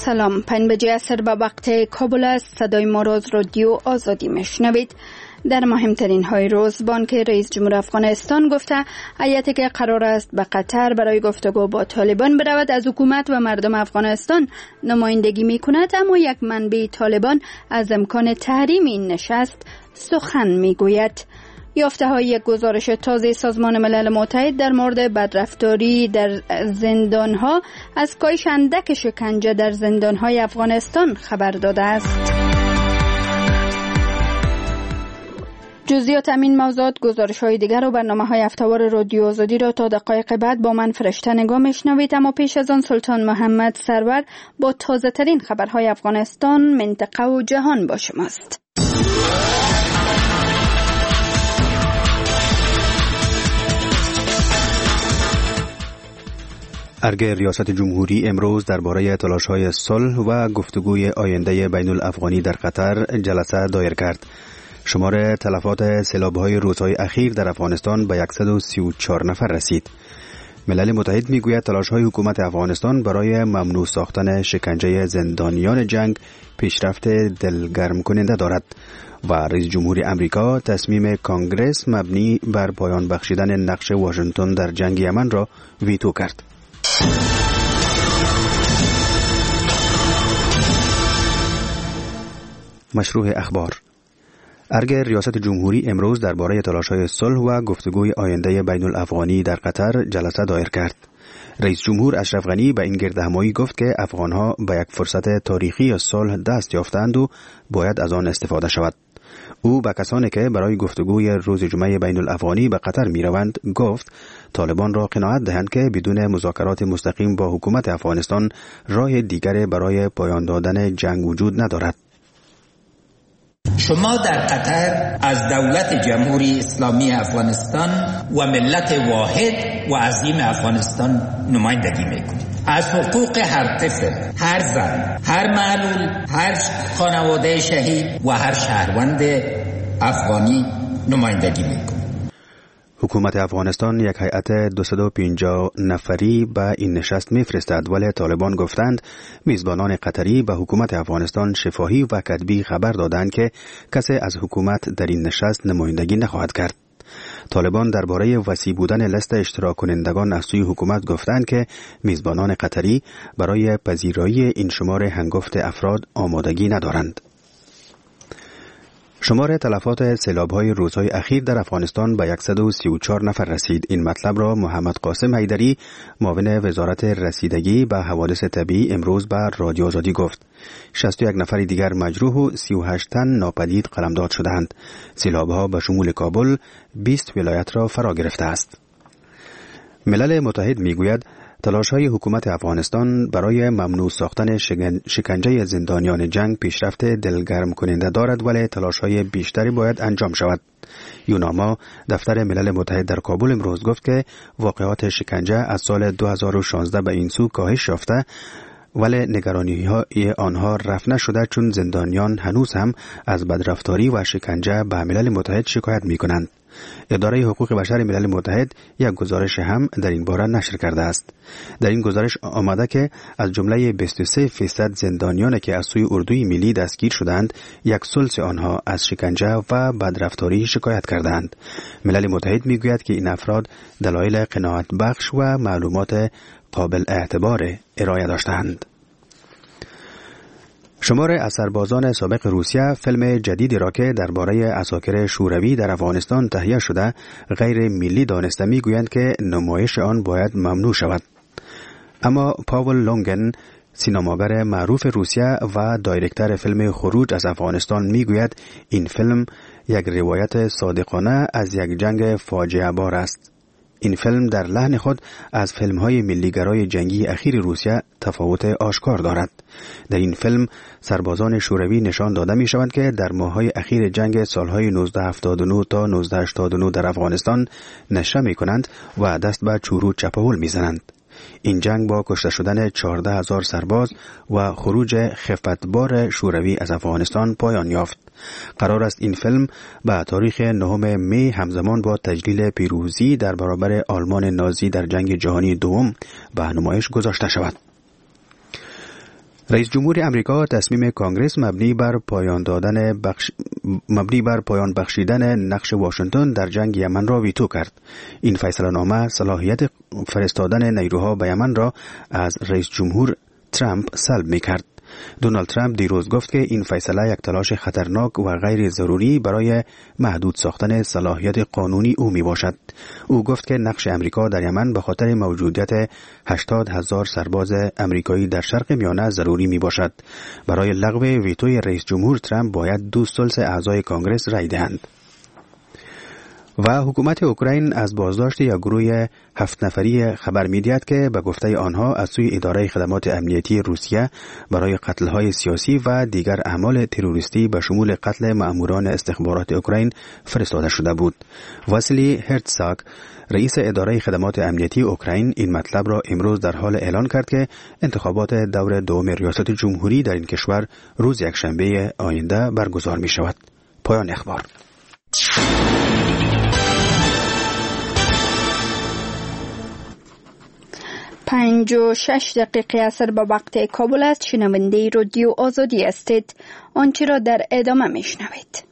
سلام، 5 بجه عصر به وقت کابل است. صدای ما را از رادیو آزادی میشنوید. در مهمترین های روز، بانک رئیس جمهور افغانستان گفته هیئتی که قرار است به قطر برای گفتگو با طالبان برود از حکومت و مردم افغانستان نمایندگی می کند، اما یک منبع طالبان از امکان تحریم این نشست سخن می گوید. یافته های یک گزارش تازه سازمان ملل متحد در مورد بدرفتاری در زندانها از کاهش اندک شکنجه در زندانهای افغانستان خبر داده است. جزئیات همین موضوعات، گزارش های دیگر و برنامه های هفته‌وار رادیو آزادی را تا دقایق بعد با من فرشته نگاه میشنوید، اما پیش از آن سلطان محمد سرور با تازه ترین خبرهای افغانستان، منطقه و جهان با شماست. ارگ ریاست جمهوری امروز درباره تلاش‌های صلح و گفتگوی آینده بین الافغانی در قطر جلسه دایر کرد. شمار تلفات سیلاب‌های روزهای اخیر در افغانستان به 134 نفر رسید. ملل متحد میگوید تلاش‌های حکومت افغانستان برای ممنوع ساختن شکنجه زندانیان جنگ پیشرفت دلگرم کننده دارد و رئیس جمهور امریکا تصمیم کانگرس مبنی بر پایان بخشیدن نقش واشنگتن در جنگ یمن را ویتو کرد. مشروع اخبار. ارگ ریاست جمهوری امروز درباره تلاش‌های صلح و گفتگوی آینده بین الافغانی در قطر جلسه دایر کرد. رئیس جمهور اشرف غنی به این گردهمایی گفت که افغانها به یک فرصت تاریخی صلح دست یافتند و باید از آن استفاده شود. او به کسانی که برای گفتگوی روز جمعه بین الافغانی به قطر می روند گفت طالبان را قناعت دهند که بدون مذاکرات مستقیم با حکومت افغانستان راه دیگری برای پایان دادن جنگ وجود ندارد. شما در قطر از دولت جمهوری اسلامی افغانستان و ملت واحد و عظیم افغانستان نمایندگی میکنید. از حقوق هر طفل، هر زن، هر معلول، هر خانواده شهید و هر شهروند افغانی نمایندگی میکنید. حکومت افغانستان یک هیئت 250 نفری به این نشست میفرستد، ولی طالبان گفتند میزبانان قطری به حکومت افغانستان شفاهی و کتبی خبر دادند که کسی از حکومت در این نشست نمایندگی نخواهد کرد. طالبان درباره وسیع بودن لیست اشتراک کنندگان از سوی حکومت گفتند که میزبانان قطری برای پذیرایی این شمار هنگفت افراد آمادگی ندارند. شمار تلفات سیلاب‌های روزهای اخیر در افغانستان به 134 نفر رسید. این مطلب را محمد قاسم حیدری، معاون وزارت رسیدگی به حوادث طبیعی، امروز به رادیو آزادی گفت. 61 نفر دیگر مجروح و 38 تن ناپدید قلمداد شدند. سیلاب‌ها به شمول کابل 20 ولایت را فرا گرفته است. ملل متحد میگوید تلاش‌های حکومت افغانستان برای ممنوع ساختن شکنجه زندانیان جنگ پیشرفت دلگرم کننده دارد، ولی تلاش‌های بیشتری باید انجام شود. یوناما، دفتر ملل متحد در کابل، امروز گفت که واقعات شکنجه از سال 2016 به این سو کاهش یافته، ولی نگرانی‌های آنها رفع نشده چون زندانیان هنوز هم از بدرفتاری و شکنجه به ملل متحد شکایت می‌کنند. اداره حقوق بشر ملل متحد یک گزارش هم در این باره نشر کرده است. در این گزارش آمده که از جمله 23% زندانیانی که از سوی اردوی ملی دستگیر شدند، 1/3 آنها از شکنجه و بدرفتاری شکایت کردند. ملل متحد میگوید که این افراد دلایل قناعت بخش و معلومات قابل اعتبار ارائه داشتند. شمار از سربازان سابق روسیه فیلم جدیدی را که درباره عساکر شوروی در افغانستان تهیه شده غیر ملی دانسته میگویند که نمایش آن باید ممنوع شود. اما پاول لونگن، سینماگر معروف روسیه و دایرکتور فیلم خروج از افغانستان، میگوید این فیلم یک روایت صادقانه از یک جنگ فاجعه بار است. این فیلم در لحن خود از فیلم‌های ملیگرای جنگی اخیر روسیه تفاوت آشکار دارد. در این فیلم سربازان شوروی نشان داده می‌شوند که در ماه‌های اخیر جنگ سال‌های 1979 تا 1989 در افغانستان نشه می‌کنند و دست به چورو چپاول می‌زنند. این جنگ با کشته شدن 14,000 سرباز و خروج خفتبار شوروی از افغانستان پایان یافت. قرار است این فیلم به تاریخ 9 می همزمان با تجلیل پیروزی در برابر آلمان نازی در جنگ جهانی دوم به نمایش گذاشته شود. رئیس جمهور امریکا تصمیم کانگرس مبنی بر پایان بخشیدن نقش واشنگتن در جنگ یمن را ویتو کرد. این فیصله نامه صلاحیت فرستادن نیروها به یمن را از رئیس جمهور ترامپ سلب می کرد. دونالد ترامپ دیروز گفت که این فیصله یک تلاش خطرناک و غیر ضروری برای محدود ساختن صلاحیت قانونی او می باشد. او گفت که نقش امریکا در یمن به خاطر موجودیت 80,000 سرباز امریکایی در شرق میانه ضروری می باشد. برای لغو ویتوی رئیس جمهور ترامپ باید 2/3 اعضای کانگرس رای دهند. و حکومت اوکراین از بازداشت یک گروه 7 نفری خبر می‌دهد که به گفته آنها از سوی اداره خدمات امنیتی روسیه برای قتل‌های سیاسی و دیگر اعمال تروریستی به شمول قتل مأموران استخبارات اوکراین فرستاده شده بود. واسیلی هرتزاگ رئیس اداره خدمات امنیتی اوکراین این مطلب را امروز در حال اعلان کرد که انتخابات دور دوم ریاست جمهوری در این کشور روز یکشنبه آینده برگزار می‌شود. پایان اخبار. 5:06 عصر به وقت کابل است. شنونده رادیو آزادی هستید. آنچه را در ادامه میشنوید.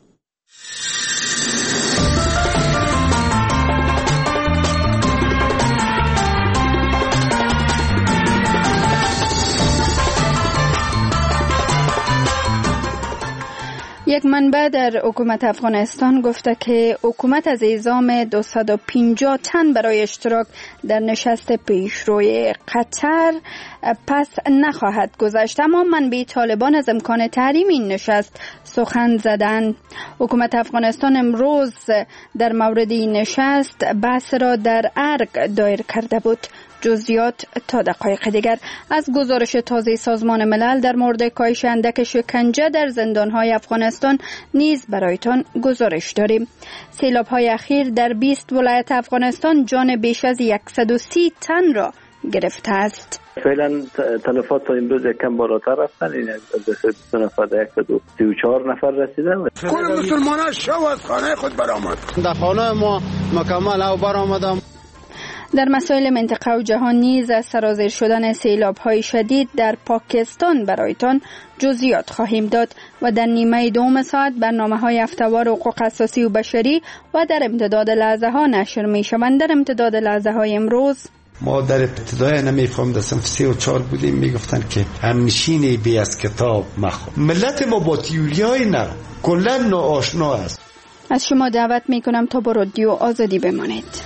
یک منبع در حکومت افغانستان گفته که حکومت از اعزام 250 تن برای اشتراک در نشست پیشروی قطر پس نخواهد گذشت، اما منبع طالبان از امکان تحریم این نشست سخن زدند. حکومت افغانستان امروز در مورد این نشست بحث را در ارگ دایر کرده بود. جزئیات تا دقایق دیگر. از گزارش تازه سازمان ملل در مورد کاهش اندک شکنجه در زندان‌های افغانستان نیز برایتان گزارش داریم. سیلاب‌های اخیر در 20 ولایت افغانستان جان بیش از 130 تن را گرفته است. فعلا تلفات تا امروز کم بالاتر رفتن، این از 2 نفر در 134 نفر رسیدن. کل مسلمانان شو از خانه خود برآمد. در خانه ما مکمل او برآمدم. در مسائل منطقه و جهان نیز از سرازیر شدن سیلاب‌های شدید در پاکستان برایتان جزئیات خواهیم داد و در نیمه دوم ساعت برنامه‌های هفته‌وار حقوق اساسی و بشری و در امتداد لحظه‌ها نشر می‌شوند. در امتداد لحظه‌های امروز ما در ابتدای نمی‌فهم در صنف 3 و 4 بودیم، میگفتن که همنشینی بی از کتاب مخواه. ملت ما با تیوری‌های نه کلاً ناآشنا است. از شما دعوت می‌کنم تا با رادیو آزادی بمانید.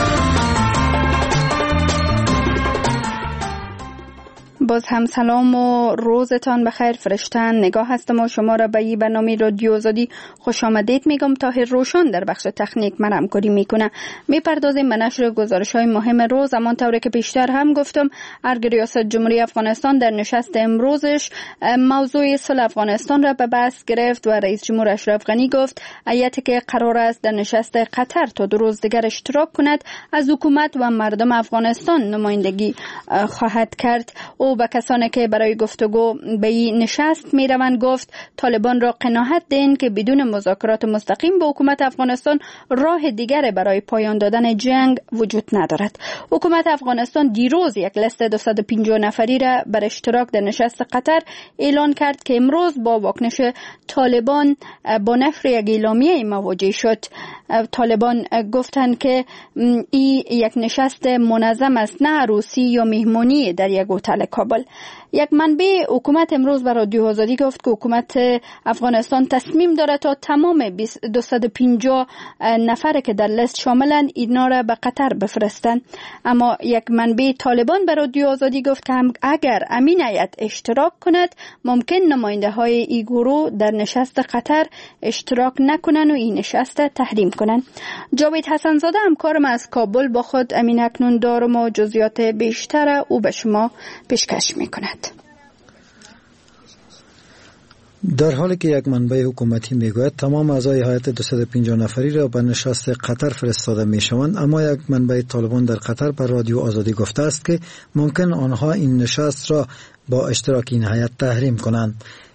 باز هم سلام و روزتان بخیر فرشتن. نگاه هستم و شما را به این برنامه رادیو آزادی خوش آمدید میگم. طاهر روشن در بخش تکنیک من همکاری میکنه. میپردازیم به نشر گزارش‌های مهم روز. همانطور که پیشتر هم گفتم، ارگ ریاست جمهوری افغانستان در نشست امروزش موضوع صلح افغانستان را به بحث گرفت و رئیس جمهور اشرف غنی گفت هیئتی که قرار است در نشست قطر تا 2 روز دیگر اشتراک کند از حکومت و مردم افغانستان نمایندگی خواهد کرد. او به کسانی که برای گفتگو به این نشست می روند گفت طالبان را قناعت دهند که بدون مذاکرات مستقیم با حکومت افغانستان راه دیگر برای پایان دادن جنگ وجود ندارد. حکومت افغانستان دیروز یک لیست 250 نفری را بر اشتراک در نشست قطر اعلان کرد که امروز با واکنش طالبان با نشر یک اعلامیه مواجه شد. طالبان گفتند که این یک نشست منظم است، نه عروسی یا مهمانی در یک هتل کابل. یک منبع حکومت امروز به رادیو آزادی گفت که حکومت افغانستان تصمیم دارد تا تمام 250 نفر که در لیست شاملند اینا را به قطر بفرستند. اما یک منبع طالبان به رادیو آزادی گفت که اگر امین هیئت اشتراک کند ممکن نماینده های این گروه در نشست قطر اشتراک نکنند و این نشست تحریم کنند. جاوید حسن زاده همکارم از کابل با خود امین اکنون دارم و جزئیات بیشتر او به شما پیشکش میکند. در حالی که یک منبع حکومتی میگوید تمام اعضای هیئت 250 نفری را به نشست قطر فرستاده میشوند، اما یک منبع طالبان در قطر بر رادیو آزادی گفته است که ممکن آنها این نشست را با اشتراک این هیئت تحریم کنند.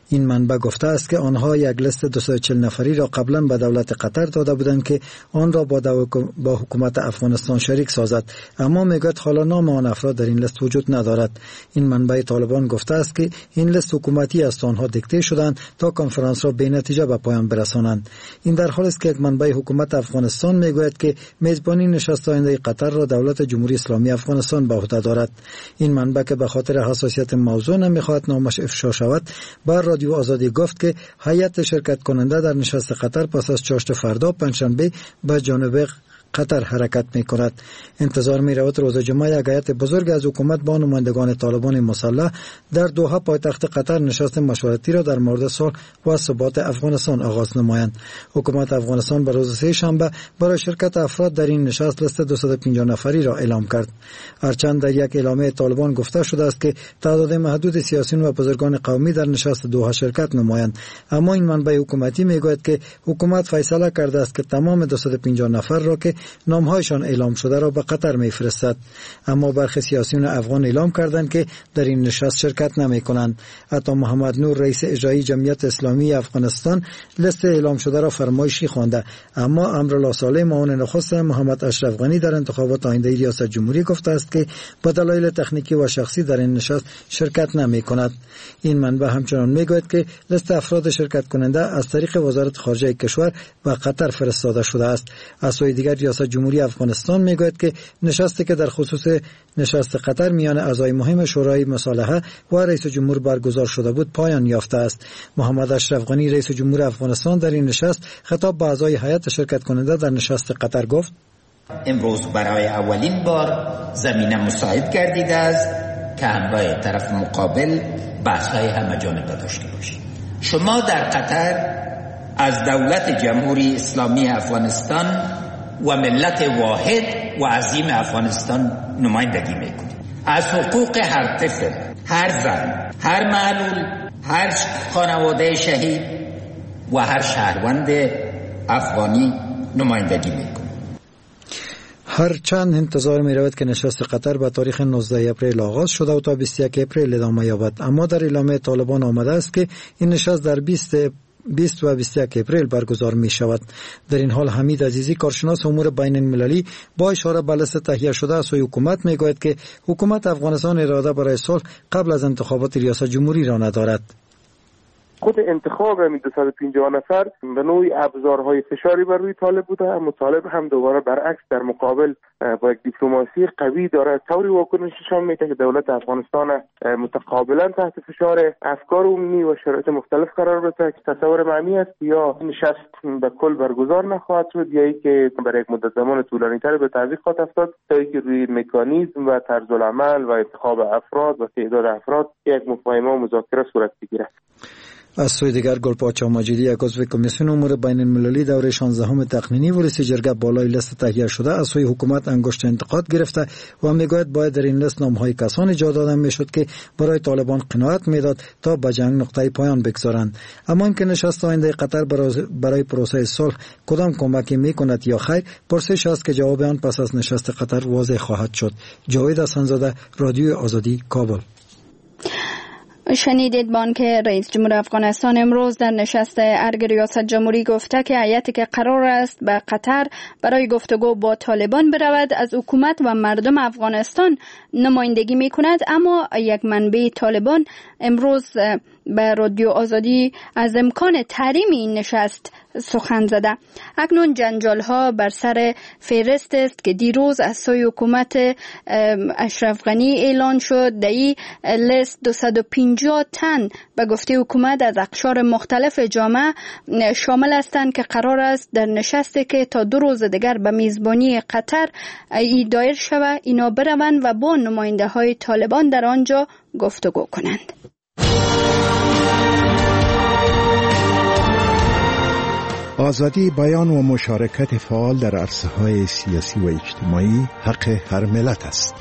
این منبع گفته است که آنها یک لیست 240 نفری را قبلا به دولت قطر داده بودند که آن را با حکومت افغانستان شریک سازد، اما میگوید حالا نام آن افراد در این لیست وجود ندارد. این منبع طالبان گفته است که این لیست حکومتی است، آنها دیکته شدند تا کنفرانس را به نتیجه به پایان برسانند. این در حالی است که یک منبع حکومت افغانستان میگوید که میزبانی نشست آینده قطر را دولت جمهوری اسلامی افغانستان به عهده دارد. این منبع که به خاطر حساسیت موضوع نمیخواهد نامش افشا شود، بر رادیو آزادی گفت که هیئت شرکت کننده در نشست قطر پس از چاشت فردا پنجشنبه به جانب قطر حرکت می کند. انتظار می رود روز جمعه یک هیئت بزرگ از حکومت با نمایندگان طالبان مسلح در دوحه پایتخت قطر نشست مشورتی را در مورد صلح و ثبات افغانستان آغاز نمایند. حکومت افغانستان به روز سه شنبه برای شرکت افراد در این نشست لیست 250 نفری را اعلام کرد. هرچند در یک اعلامیه طالبان گفته شده است که تعداد محدود سیاسیون و بزرگان قومی در نشست دوحه شرکت نمایند، اما این منبع حکومتی میگوید که حکومت فیصله کرده است که تمام 250 نفر را که نامهایشان اعلام شده را به قطر میفرستد. اما برخی سیاسیون افغان اعلام کردند که در این نشست شرکت نمی کنند. عطا محمد نور رئیس اجرایی جمعیت اسلامی افغانستان لیست اعلام شده را فرمایشی خوانده، اما امرالله صالح معاون نخست محمد اشرف غنی در انتخابات آینده ریاست جمهوری گفته است که به دلایل تکنیکی و شخصی در این نشست شرکت نمی کند. این منبع همچنان میگوید که لیست افراد شرکت کننده از طریق وزارت خارجه کشور به قطر فرستاده شده است. از سوی دیگر ریاست جمهوری افغانستان میگوید که نشستی که در خصوص نشست قطر میان اعضای مهم شورای مصالحه و رئیس جمهور برگزار شده بود پایان یافته است. محمد اشرف غنی رئیس جمهور افغانستان در این نشست خطاب به اعضای هیئت شرکت کننده در نشست قطر گفت: امروز برای اولین بار زمینه مساعد گردیده است که همراه طرف مقابل بحث‌های همه‌جانبه داشته باشیم. شما در قطر از دولت جمهوری اسلامی افغانستان و ملت واحد و عظیم افغانستان نمایندگی میکنید. از حقوق هر طفل، هر زن، هر معلول، هر خانواده شهید و هر شهروند افغانی نمایندگی میکنید. هرچند انتظار می رود که نشست قطر به تاریخ 19 اپریل آغاز شده و تا 21 اپریل ادامه یابد، اما در اعلامیه طالبان آمده است که این نشست در 20 و 21 اپریل برگزار می شود. در این حال حمید عزیزی کارشناس امور بین المللی با اشاره به لیست تهیه شده از سوی حکومت می گوید که حکومت افغانستان اراده برای صلح قبل از انتخابات ریاست جمهوری را ندارد. خود انتخاب همین 250 نفر به نوعی ابزارهای فشاری بر روی طالب بوده، اما طالب هم دوباره برعکس در مقابل با یک دیپلماسی قوی داره طوری واکنش نشان میده که دولت افغانستان متقابلا تحت فشار افکار عمومی و شرایط مختلف قرار بده که تصور معنی است یا نشست به کل برگزار نخواهد شد یا اینکه برای یک مدت زمان طولانی‌تر به تعویق خواهد افتاد تا اینکه روی مکانیزم و طرز العمل و انتخاب افراد و تعداد افراد یک مفاهمه و مذاکره صورت بگیرد. از سوی دیگر گلپاچا مجیدی یک عضو کمیسیون امور بین المللی دوره 16 تقنینی و رئیس جرگه بالای لیست تهیه شده از سوی حکومت انگشت انتقاد گرفته و میگوید باید در این لیست نامهای کسانی جا داده میشد که برای طالبان قناعت میداد تا به جنگ نقطه پایان بگذارند. اما اینکه نشست آینده قطر برای پروسه صلح کدام کمکی میکند یا خیر، پرسش است که جواب آن پس از نشست قطر واضح خواهد شد. جاوید حسن‌زاده، رادیو آزادی، کابل. شنیدید بانک رئیس جمهور افغانستان امروز در نشست ارگ ریاست جمهوری گفته که هیئتی که قرار است به قطر برای گفتگو با طالبان برود از حکومت و مردم افغانستان نمایندگی می کند، اما یک منبع طالبان امروز به رادیو آزادی از امکان تحریم این نشست سخن زده. اکنون جنجال ها بر سر فهرست است که دیروز از سوی حکومت اشرف غنی اعلان شد. در این لیست 250 تن به گفته حکومت از اقشار مختلف جامعه شامل هستند که قرار است در نشستی که تا 2 روز دیگر به میزبانی قطر دایر شود اینا بروند و با نماینده های طالبان در آنجا گفتگو کنند. آزادی بیان و مشارکت فعال در عرصه‌های سیاسی و اجتماعی حق هر ملت است.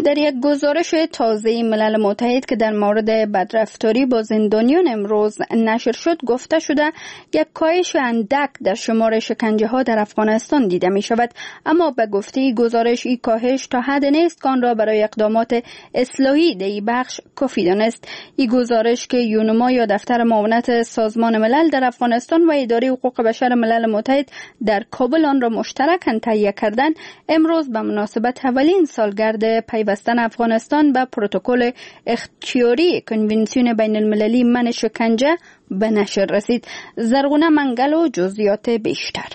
در یک گزارش تازه ملل متحد که در مورد بدرفتاری با زندانیان امروز نشر شد گفته شده یک کاهش اندک در شمار شکنجه ها در افغانستان دیده می شود، اما به گفته گزارش این کاهش تا حد نیست که آن را برای اقدامات اصلاحی در این بخش کافی دانست. این گزارش که یونما یا دفتر معاونت سازمان ملل در افغانستان و اداره حقوق بشر ملل متحد در کابل آن را مشترکاً تهیه کردند، امروز به مناسبت اولین سالگرد پیوستن افغانستان به پروتکل اختیاری کنوانسیون بین المللی منع شکنجه به نشر رسید. زرغونه منگل و جزئیات بیشتر.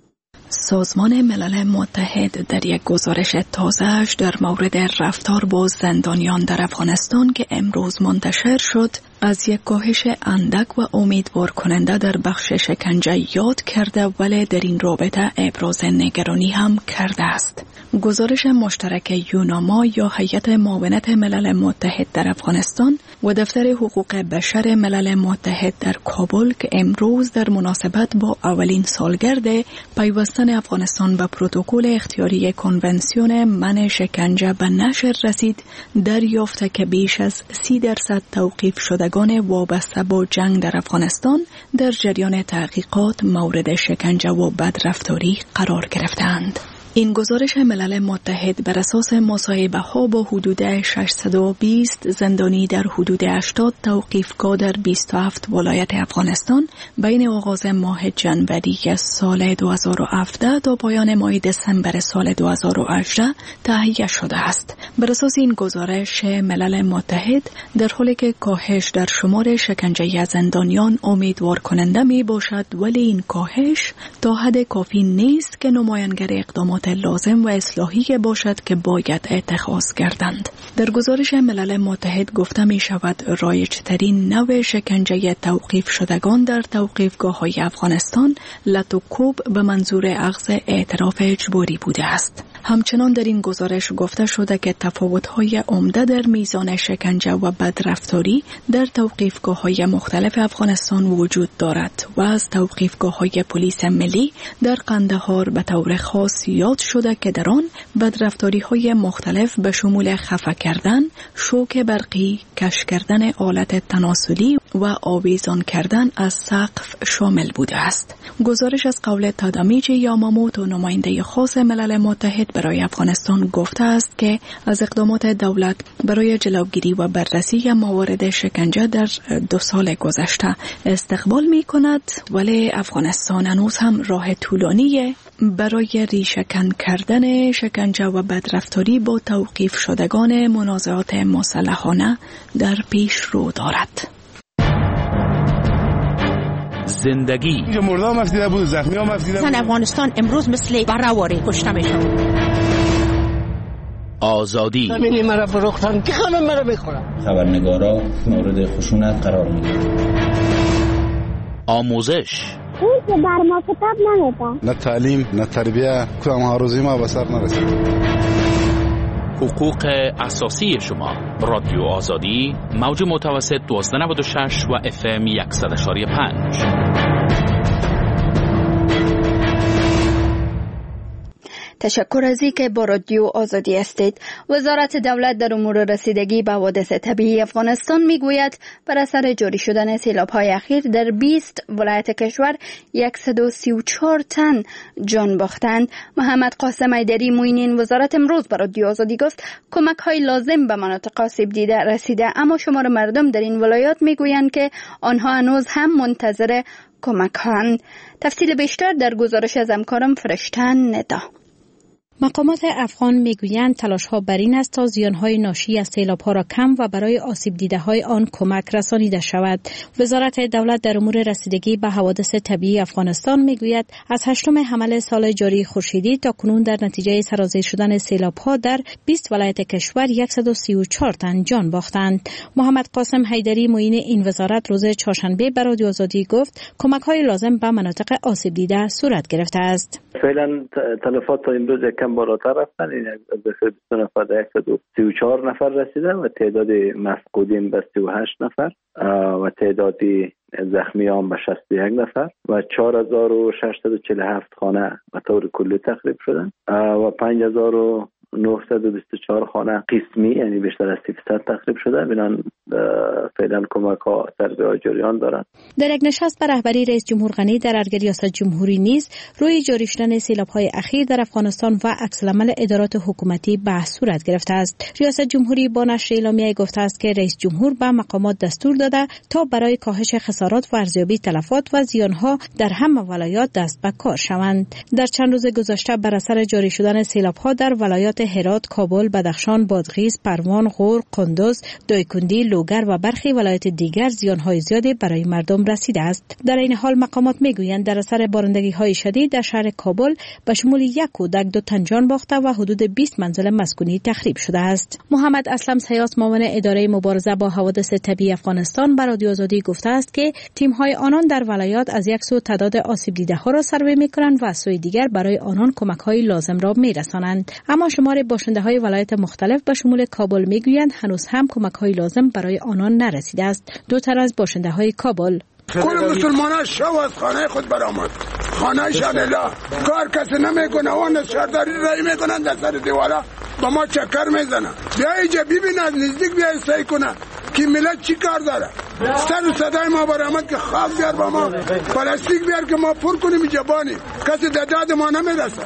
سازمان ملل متحد در یک گزارش تازه‌اش در مورد رفتار با زندانیان در افغانستان که امروز منتشر شد از یک کاهش اندک و امیدوار کننده در بخش شکنجه یاد کرده، ولی در این رابطه ابراز نگرانی هم کرده است. گزارش مشترک یوناما یا هیئت معاونت ملل متحد در افغانستان و دفتر حقوق بشر ملل متحد در کابل که امروز در مناسبت با اولین سالگرد پیوستن افغانستان به پروتکل اختیاری کنونسیون منع شکنجه به نشر رسید، دریافت که بیش از 30% توقیف شدگان وابسته با جنگ در افغانستان در جریان تحقیقات مورد شکنجه و بدرفتاری قرار گرفتند. این گزارش ملل متحد بر اساس مصاحبه ها با حدود 620 زندانی در حدود 80 توقیفگاه در 27 ولایت افغانستان بین آغاز ماه جنوری سال 2017 تا پایان ماه دسامبر سال 2018 تهیه شده است. بر اساس این گزارش ملل متحد در حالی که کاهش در شمار شکنجه زندانیان امیدوار کننده می باشد، ولی این کاهش تا حد کافی نیست که نمایانگر اقدامات لازم و اصلاحی باشد که باید اتخاذ گردند. در گزارش ملل متحد گفته می شود رایج‌ترین نوع شکنجه توقیف شدگان در توقیفگاه‌های افغانستان لتوکوب به منظور اخذ اعتراف اجباری بوده است. همچنان در این گزارش گفته شده که تفاوت‌های عمده در میزان شکنجه و بدرفتاری در توقیفگاه‌های مختلف افغانستان وجود دارد و از توقیفگاه‌های پلیس ملی در قندهار به طور خاص یاد شده که در آن بدرفتاری‌های مختلف به شمول خفه کردن، شوک برقی، کش کردن آلت تناسلی و آویزان کردن از سقف شامل بوده است. گزارش از قول تادامیچی یاماموتو نماینده خاص ملل متحد برای افغانستان گفته است که از اقدامات دولت برای جلوگیری و بررسی موارد شکنجه در 2 سال گذشته استقبال می کند، ولی افغانستان هنوز هم راه طولانی برای ریشه‌کن کردن شکنجه و بدرفتاری با توقیف شدگان منازعات مسلحانه در پیش رو دارد. زندگی اینجا مرده هم افزیده بود، زخمی هم افزیده بود. افغانستان امروز مثل برهواری کشته میشن. آزادی همینی مرا فروختن که همه مرا بخورن. خبرنگارا مورد خشونت قرار میگیرن. آموزش اون که بر ما کتاب نمیده. نه تعلیم نه تربیه، کدام هاروزی ما به سر نرسید. حقوق اساسی شما. رادیو آزادی موج متوسط 1296 و FM 100.5. تشکر از اینکه با رادیو آزادی هستید. وزارت دولت در امور رسیدگی به حوادث طبیعی افغانستان میگوید بر اثر جاری شدن سیلاب‌های اخیر در 20 ولایت کشور 134 تن جان باختند. محمد قاسم حیدری معین وزارت امروز به رادیو آزادی گفت کمک‌های لازم به مناطق آسیب دیده رسیده، اما شمار مردم در این ولایات میگویند که آنها هنوز هم منتظر کمک‌هاند. تفصیل بیشتر در گزارش از همکارم فرشتن ندا. مقامات افغان میگویند تلاش‌ها بر این است تا زیان‌های ناشی از سیلاب‌ها را کم و برای آسیب دیده‌های آن کمک رسانیده شود. وزارت دولت در امور رسیدگی به حوادث طبیعی افغانستان میگوید از 8 حمل سال جاری خورشیدی تا کنون در نتیجه سرازیر شدن سیلاب‌ها در 20 ولایت کشور 134 تن جان باختند. محمد قاسم حیدری معین این وزارت روز چهارشنبه به رادیو آزادی گفت کمک‌های لازم به مناطق آسیب دیده صورت گرفته است. فعلا تلفات تا امروز کم بالاتر رفتن، این از 22 نفر در 134 نفر رسیده و تعداد مفقودین به 38 نفر و تعداد زخمیان به 61 نفر و 4647 خانه به طور کلی تخریب شدن و 5000 924 خانه قسمی یعنی بیشتر از 30% تخریب شده. بنان فعلا کمک ها سر جریان دارند. در یک نشست به رهبری رئیس جمهور غنی در ارگ ریاست جمهوری نیز روی جاری شدن سیلاب‌های اخیر در افغانستان و عکس‌العمل ادارات حکومتی بحث صورت گرفته است. ریاست جمهوری با نشر اعلامیه گفته است که رئیس جمهور به مقامات دستور داده تا برای کاهش خسارات و ارزیابی تلفات و زیان‌ها در همه ولایات دست به کار شوند. در چند روز گذشته بر اثر جاری شدن سیلاب‌ها در ولایات هرات، کابل، بدخشان، بادغیس، پروان، غور، قندوز، دایکندی، لوگر و برخی ولایات دیگر زیان‌های زیادی برای مردم رسیده است. در این حال مقامات میگویند در اثر بارندگی‌های شدید در شهر کابل به شمول یک کودک 2 تن جان باخته و حدود 20 منزل مسکونی تخریب شده است. محمد اسلم سیاس معاون اداره مبارزه با حوادث طبیعی افغانستان به رادیو آزادی گفته است که تیم‌های آنان در ولایات از یک سو تعداد آسیب دیده‌ها را سروی می‌کنند و از سوی دیگر برای آنان کمک‌های لازم را می‌رسانند. اما شمار باشنده‌های ولایات مختلف به شمول کابل می‌گویند هنوز هم کمک‌های لازم برای آنان نرسیده است. 2 تن از باشنده‌های کابل کل مسلمانان شو از خانه خود برآمد. خانه شهدالله کار کسی نمیکنه. آن شهرداری رای میکنن در سر دیوارا با ما چکر میزنن. بیا اینجا ببین از نزدیک بیا سعی کنه که ملت چی کار داره. سر و صدای ما برآمد که خاک بیار با ما پلاستیک بیار که ما پر کنیم اینجا بانیم. کسی در داد ما نمیرسه.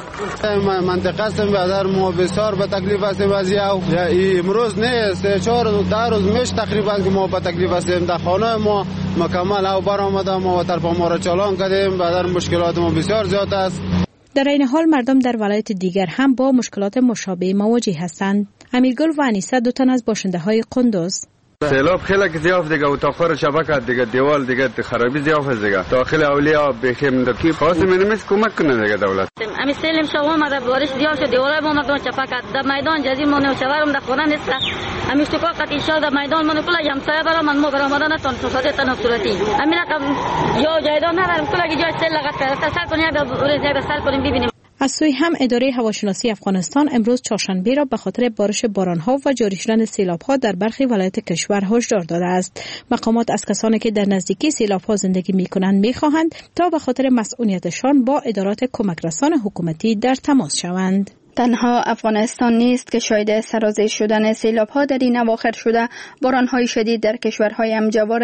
منطقه است بدر ما بسیار به تکلیف هستیم از یا امروز نه 3-4 روز میش تقریبا که ما به تکلیف هستیم. در خانه ما مکمل او برآمده ما و طرف ما را چالان کردیم. بدر مشکلات ما بسیار زیاد است. در این حال مردم در ولایت دیگر هم با مشکلات مشابه مواجه هستند. امیرگل و انیسه 2 تن از باشنده‌های قندوز سیلاب خیلی زیاد دیگه اتاق شبکه دیگه دیوال دیگه خرابی زیاد است دیگه داخل اولیا بخیم در کی خاص منمیس کمک کنه دیگه دولت امی سیلم شو اومد بارش زیاد شد دیوال ما مردم چپکه در میدان جزیر مونو شوارم در خونه نیست امی تو فقط ان شاء الله میدان مونو کلا یمسایه برام من برآمدن تون صورت تن صورتی امی رقم یا جایدان ندارم کلا که جای سیل لگت کرده سال کنیم یا سال کنیم ببینیم. از سوی هم اداره هواشناسی افغانستان امروز چهارشنبه را به خاطر بارش بارانها و جاری شدن سیلاب‌ها در برخی ولایات کشور هشدار داده است. مقامات از کسانی که در نزدیکی سیلاب‌ها زندگی می‌کنند می‌خواهند تا به خاطر مسئولیتشان با ادارات کمکرسان حکومتی در تماس شوند. تنها افغانستان نیست که شاهد سرازیر شدن سیلاب‌ها در این اواخر شده. باران‌های شدید در کشورهای همجوار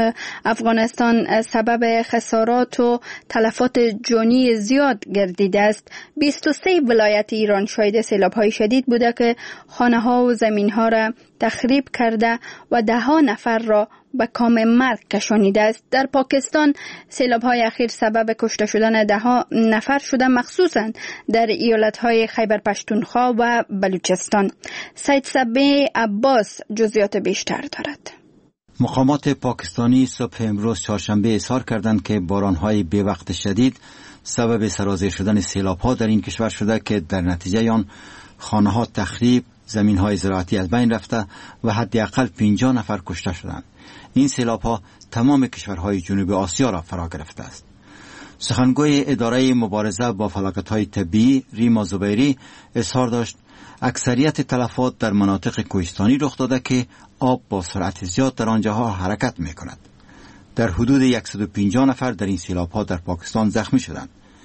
افغانستان سبب خسارات و تلفات جانی زیاد گردیده است. 23 ولایت ایران شاهد سیلاب‌های شدید بوده که خانه‌ها و زمین‌ها را تخریب کرده و 10 نفر را به کام مرگ کشانیده است. در پاکستان سیلاب‌های اخیر سبب کشته شدن 10 نفر شده، مخصوصاً در ایالت‌های خیبر پختونخوا و بلوچستان. سید صبی عباس جزئیات بیشتر دارد. مقامات پاکستانی صبح امروز چهارشنبه اظهار کردند که باران‌های بی وقت شدید سبب سرازیر شدن سیلاب‌ها در این کشور شده که در نتیجه آن خانه‌ها تخریب، زمین‌های زراعتی از بین رفته و حداقل 50 نفر کشته شدند. این سیلاب‌ها تمام کشورهای جنوب آسیا را فرا گرفته است. سخنگوی اداره مبارزه با فلاکت‌های طبیعی ریما زبیری اظهار داشت اکثریت تلفات در مناطق کوهستانی رخ داده که آب با سرعت زیاد در آنجاها حرکت می‌کند. در حدود 150 نفر در این سیلاب‌ها در پاکستان زخمی شدند.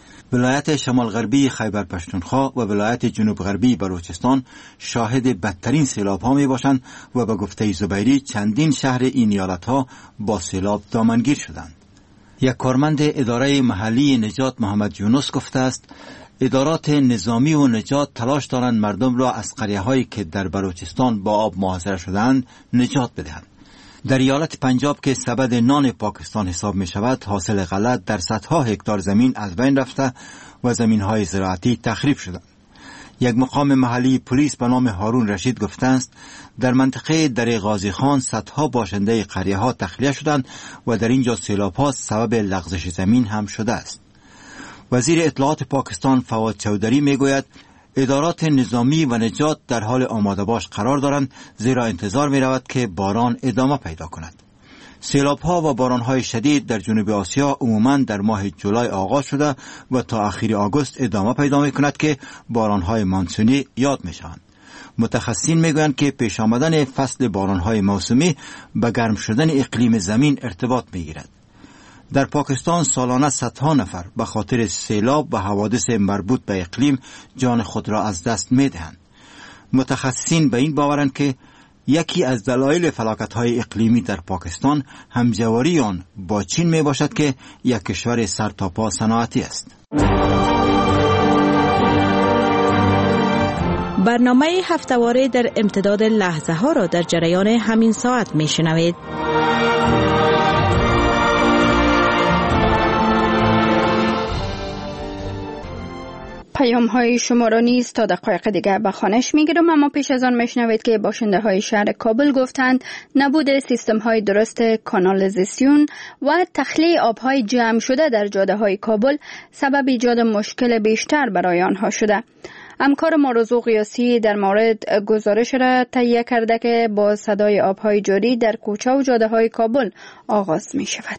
ولایت شمال غربی خیبر پختونخوا و ولایت جنوب غربی بلوچستان شاهد بدترین سیلاب‌ها می‌باشند و به گفته زبیری چندین شهر این ایالت‌ها با سیلاب دامنگیر شدند. یک کارمند اداره محلی نجات محمد یونس گفته است ادارات نظامی و نجات تلاش دارند مردم را از قریه‌هایی که در بلوچستان با آب محاصره شده‌اند نجات بدهند. در ایالت پنجاب که سبد نان پاکستان حساب می شود حاصل غلط در صدها هکتار زمین از بین رفته و زمین‌های زراعتی تخریب شده. یک مقام محلی پلیس به نام هارون رشید گفته است در منطقه دره غازی خان صدها باشنده قریه‌ها تخلیه شدند و در اینجا سیلاب‌ها سبب لغزش زمین هم شده است. وزیر اطلاعات پاکستان فواد چودری می گوید ادارات نظامی و نجات در حال آماده باش قرار دارند زیرا انتظار می رود که باران ادامه پیدا کند. سیلاب‌ها و باران‌های شدید در جنوب آسیا عموماً در ماه جولای آغاز شده و تا آخر آگوست ادامه پیدا می کند که باران‌های مانسونی یاد می شوند. متخصصین می گویند که پیش آمدن فصل باران‌های موسمی به گرم شدن اقلیم زمین ارتباط می گیرد. در پاکستان سالانه صدها نفر به خاطر سیلاب و حوادث مربوط به اقلیم جان خود را از دست می دهند. متخصصین به این باورند که یکی از دلایل فلاکت‌های اقلیمی در پاکستان همجواری آن با چین می باشد که یک کشور سرتاپا صنعتی است. برنامه هفته‌واره در امتداد لحظه ها را در جریان همین ساعت می شنوید. پیام های شما را نیز تا دقایق دیگر به خوانش میگیرم، اما پیش از آن میشنوید که باشنده های شهر کابل گفتند نبود سیستم های درست کانالیزاسیون و تخلیه آب های جمع شده در جاده های کابل سبب ایجاد مشکل بیشتر برای آنها شده. همکار ما رضا قیاسی در مورد گزارش را تهیه کرده که با صدای آب های جاری در کوچه و جاده های کابل آغاز می شود.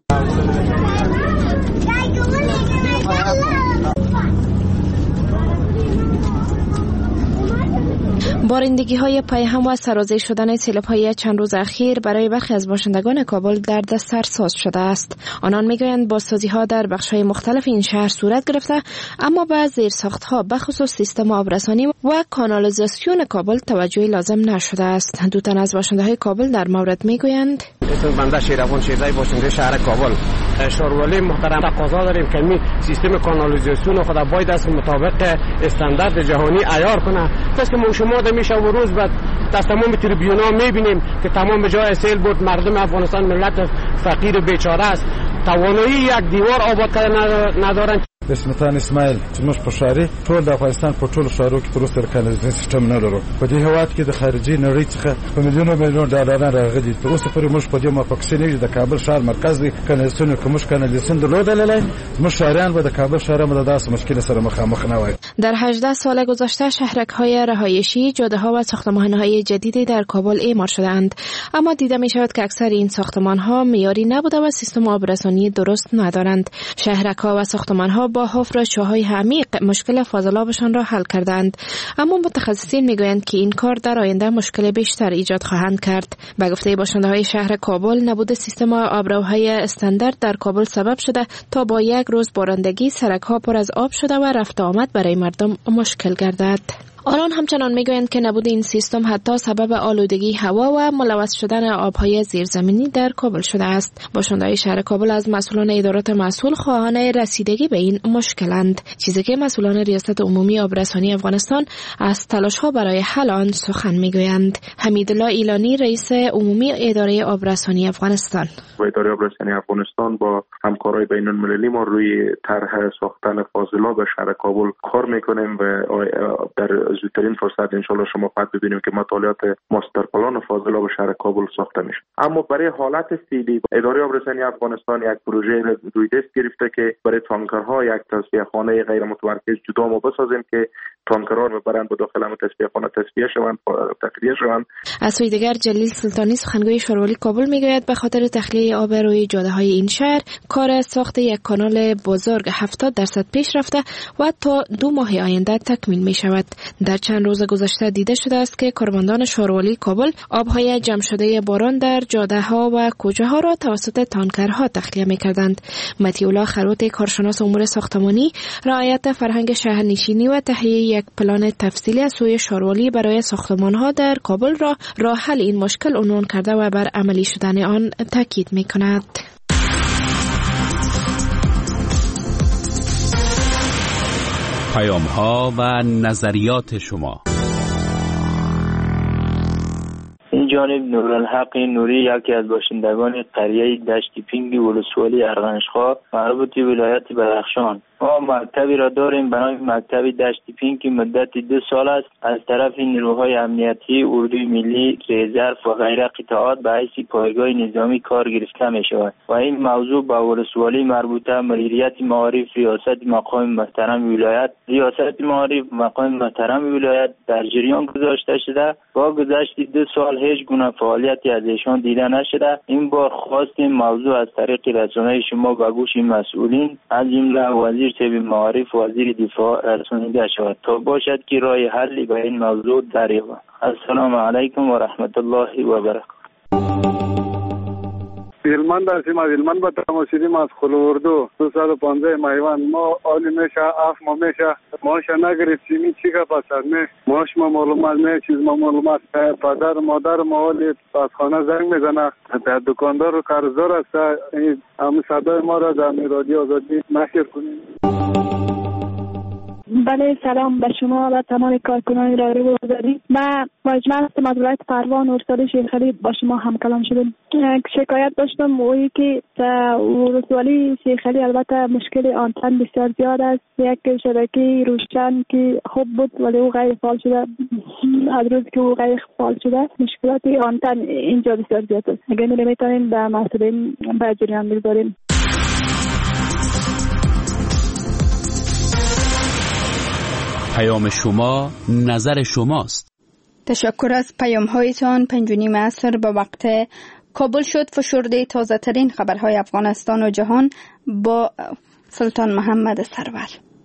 بارندگی های پیهم و سرازیر شدن سیلاب های چند روز اخیر برای برخی از باشندگان کابل درد سرساز شده است. آنان میگویند بازسازی ها در بخش های مختلف این شهر صورت گرفته، اما به زیرساخت ها به خصوص سیستم آبرسانی و کانالیزاسیون کابل توجه لازم نشده است. دو تن از باشنده های کابل در مورد میگویند اسم بنده شیروان شیزای باشنده شهر کابل. شهرولی محترم تقاضا داریم که می سیستم کانالیزاسیون خود باید از مطابق استاندارد جهانی عیار کنه. پس که ما شما میشه و روز بعد در تمام تریبیونا میبینیم که تمام جای سیل بود مردم افغانستان ملت فقیر و بیچاره است، توانایی یک دیوار آباد کردن ندارن. اسمتان اسماعیل چې موږ په ښاري ټول د افغانستان په ټولو ښارو کې تر اوسه کانالیزاسیون سیستم نه لرو. په دې هېواد کې د خارجي نړۍ څخه په میلیونو ډالران راغلي. تر اوسه پورې موږ په دې موافقه نه یو د کابل ښار مرکز دی کانالیزاسیون کوم کانالیزاسیون درلودلای موږ ښاریان به د کابل ښار مو داسې مشکل سره مخامخ نه وای. در 18 سال گذشته شهرک‌های رهایشی، جاده‌ها و ساختمان‌های جدیدی در کابل اعمار شده‌اند، اما دیده می‌شود که اکثر این ساختمان‌ها معیاری نبوده و سیستم آبرسانی درست ندارند. شهرک‌ها و ساختمان‌ها با حفر چاه‌های عمیق مشکل فاضلابشان را حل کردند، اما متخصصین میگویند که این کار در آینده مشکل بیشتر ایجاد خواهند کرد. به گفته باشنده‌های شهر کابل، نبود سیستم آبروهای استاندارد در کابل سبب شده تا با یک روز بارندگی سرک‌ها پر از آب شده و رفت آمد برای مردم مشکل گردد. آنان همچنان میگویند که نبود این سیستم حتی سبب آلودگی هوا و ملوث شدن آبهای زیرزمینی در کابل شده است. باشنده‌های شهر کابل از مسئولان ادارات مسئول خواهان رسیدگی به این مشکلند، چیزی که مسئولان ریاست عمومی آبرسانی افغانستان از تلاش‌ها برای حل آن سخن میگویند. حمیدالله ایلانی رئیس عمومی اداره آبرسانی افغانستان: اداره آبرسانی افغانستان با همکارای بین‌المللی ما روی طرح ساختن فاضلاب به شهر کابل کار میکنیم و در زودترین فرصت انشالله شما خواهد ببینیم که مطالعات ماستر پلان فاضلاب به شهر کابل ساخته میشه. اما برای حالت فعلی اداره آبرسانی افغانستان یک پروژه روی دست گرفته که برای تانکرها یک تصفیه خانه غیر متمرکز جدا ما بسازیم که تانکرها رو ببرن به داخل هم تصفیه خانه تصفیه شوند، تخلیه شوند. از سوی دیگر جلیل سلطانی سخنگوی شورولی کابل میگوید به خاطر تخلیه آب روی جاده های این شهر کار ساخت یک کانال بزرگ 70% پیش رفته و تا 2 ماه آینده تکمیل می شود. در چند روز گذشته دیده شده است که کارمندان شورولی کابل آبهای جمع شده باران در جاده ها و کوچه ها را توسط تانکرها تخلیه می کردند. مطیع خروت کارشناس امور ساختمانی رعایت فرهنگ شهرنشینی و تهیه یک پلان تفصیلی از سوی شورولی برای ساختمان ها در کابل را راه حل این مشکل عنوان کرده و بر عملی شدن آن تاکید می کند. پیام ها و نظریات شما. این جانب نورالحق نوری، یکی از باشندگان قریه دشت پینگ ولسوالی ارغنشخواه مربوط به ولایت بدخشان. ما مکتبی را داریم به نام مکتب دشت پینگ که مدت 2 سال است از طرف نیروهای امنیتی، اردوی ملی، رزرو و غیره قطعات به حیث پایگاه نظامی کار گرفته می شود و این موضوع با ولسوالی مربوطه مدیریت معارف ریاست مقام محترم ولایت در جریان گذاشته شده. با گذشت 2 سال هیچ گونه فعالیتی از ایشان دیده نشده. این بار خواستیم موضوع از طریق رسانه شما به گوش مسئولین از جمله وزیر طب معارف و وزیر دفاع رسانیده شود تا باشد که راه حلی به این موضوع دریابد. السلام علیکم و رحمت الله و برکاته. هلمند هستیم. از هلمند به تماشیدیم از خلوردو 215 میوان. ما آلی میشه اف ما میشه ماشه نگرفتیم. این چی که پسر نه ماش ما معلومات نه چیز ما معلومات. پدر مادر ما آلی از خانه زنگ میزنه در دکاندار و قرضدار است. همه صدای ما را در رادیو آزادی نشر کنیم. بله سلام به شما و تمام کارکنان رادیو آزادی. ما مجمع هستم از ولایت پروان استاد شیخ علی با شما همکلام شدیم. شکایت داشتم اویی که ولسوالی شیخ علی البته مشکل آنتن بسیار زیاد است. یک شبکه روشن که خوب بود ولی او غیر فعال شده. از روز که او غیر فعال شده مشکلات آنتن اینجا بسیار زیاد است. اگر نمیتونیم به مسئولین به جریان بگذاریم. پیام شما نظر شماست. تشکر از پیام هایتان. 5:30 عصر به وقت کابل شد. فشرده تازه ترین خبرهای افغانستان و جهان با سلطان محمد سرور.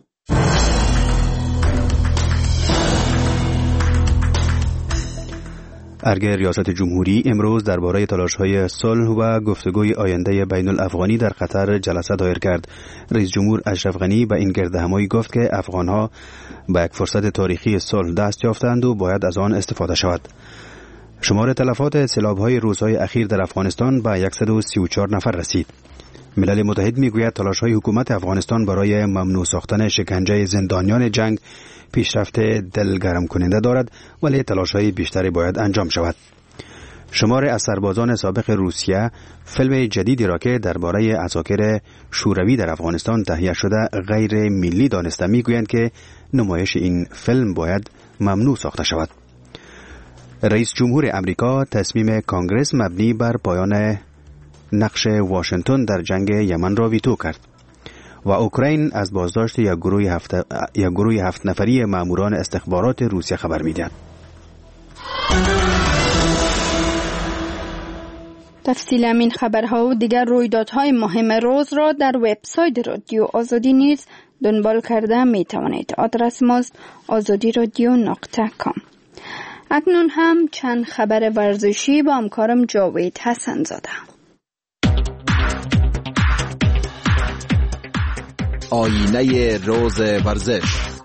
ارگه ریاست جمهوری امروز درباره تلاش‌های صلح و گفتگوی آینده بین الافغانی در قطر جلسه دایر کرد. رئیس جمهور اشرف غنی به این گردهمایی گفت که افغان‌ها به یک فرصت تاریخی صلح دست یافتند و باید از آن استفاده شود. شمار تلفات سیلاب‌های روزهای اخیر در افغانستان به 134 نفر رسید. ملل متحد میگوید تلاش‌های حکومت افغانستان برای ممنوع ساختن شکنجه زندانیان جنگ پیشرفت دلگرم کننده دارد ولی تلاش‌های بیشتری باید انجام شود. شمار از سربازان سابق روسیه فیلم جدیدی را که درباره عساکر شوروی در افغانستان تهیه شده غیر ملی دانسته میگویند که نمایش این فیلم باید ممنوع ساخته شود. رئیس جمهور امریکا تصمیم کانگرس مبنی بر پایان نقش واشنگتن در جنگ یمن را ویتو کرد و اوکراین از بازداشت یک گروه 7 نفری ماموران استخبارات روسیه خبر می‌دهد. تفصیل همین خبرها و دیگر رویدادهای مهم روز را در وبسایت رادیو آزادی نیز دنبال کرده می توانید. آدرس ماست azadiradio.com. اکنون هم چند خبر ورزشی با همکارم جاوید حسن زاده. آینه روز ورزش.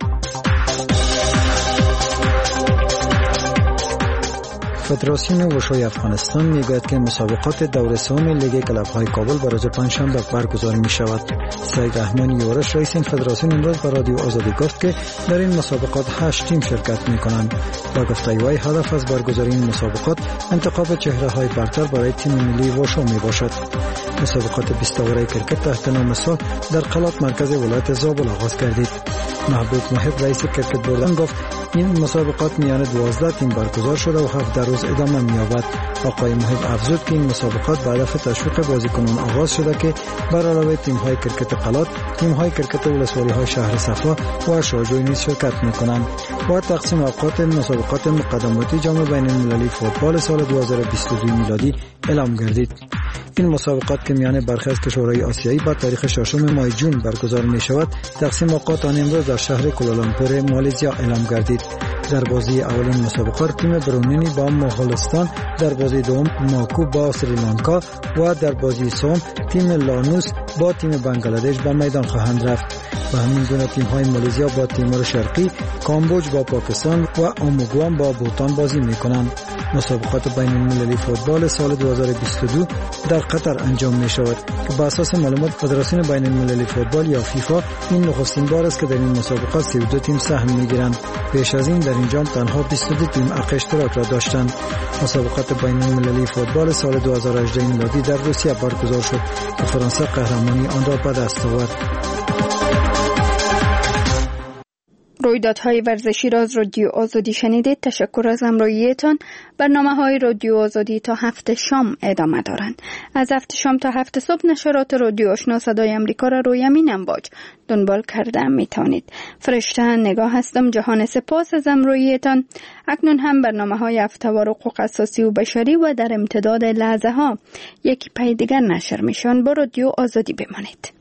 فدراسیون وشوی افغانستان میگوید که مسابقات دور سوم لیگ کلب‌های کابل به روز پنجشنبه برگزار می شود. سید رحمان یورش رئیس این فدراسیون امروز به رادیو آزادی گفت که در این مسابقات 8 تیم شرکت می کنند. با گفته وی هدف از برگزاری این مسابقات انتخاب چهره‌های برتر برای تیم ملی وشو می باشد. مسابقات 20 اوره کرکت تحت نام سال در قلات مرکز ولایت زابل آغاز گردید. محبوب محب رئیس کرکت بردن گفت این مسابقات میان 12 تیم برگزار شده و 7 روز ادامه می‌یابد. آقای محب افزود که این مسابقات به هدف تشویق بازیکنان آغاز شده که بر علاوه تیم‌های کرکت قلات، تیم‌های کرکت ولسوالی‌های شهر صفا و شاجوی نیز شرکت می‌کنند. با تقسیم اوقات مسابقات مقدماتی جام بین‌المللی فوتبال سال 2022 میلادی اعلام گردید. این مسابقات که میان برخی از کشورهای آسیایی با تاریخ 6 ماه جون برگزار می شود، تقسیم اوقات آن امروز در شهر کوالالامپور مالزیا اعلام گردید. در بازی اولین مسابقات تیم برونینی با مغولستان، در بازی دوم ماکو با سریلانکا و در بازی سوم تیم لانوس با تیم بنگلادش به میدان خواهند رفت. و همین گونه تیم‌های مالزیا با تیمور شرقی، کامبوج با پاکستان و اوموگوان با بوتان بازی می‌کنند. مسابقات بین‌المللی فوتبال سال 2022 در قطر انجام می‌شود که بر اساس معلومات فدراسیون بین‌المللی فوتبال یا فیفا این نخستین بار است که در این مسابقات 32 تیم سهم می‌گیرند. پیش از این در این جام تنها 22 تیم حق اشتراک را داشتند. مسابقات بین‌المللی فوتبال سال 2018 میلادی در روسیه برگزار شد که فرانسه قهرمانی آن را به دست آورد. رویدادهای ورزشی را از رادیو آزادی شنیدید. تشکر از همراهیتان. برنامه‌های رادیو آزادی تا 7 شام ادامه دارند. از 7 شام تا 7 صبح نشرات رادیو آشنا صدای امریکا را روی همین امواج دنبال کرده میتونید. فرشته نگاه هستم. جهان سپاس از همراهیتان. اکنون هم برنامه‌های هفته‌وار حقوق اساسی و بشری و در امتداد لحظه ها یکی پای دیگر نشر میشن. با رادیو آزادی بمانید.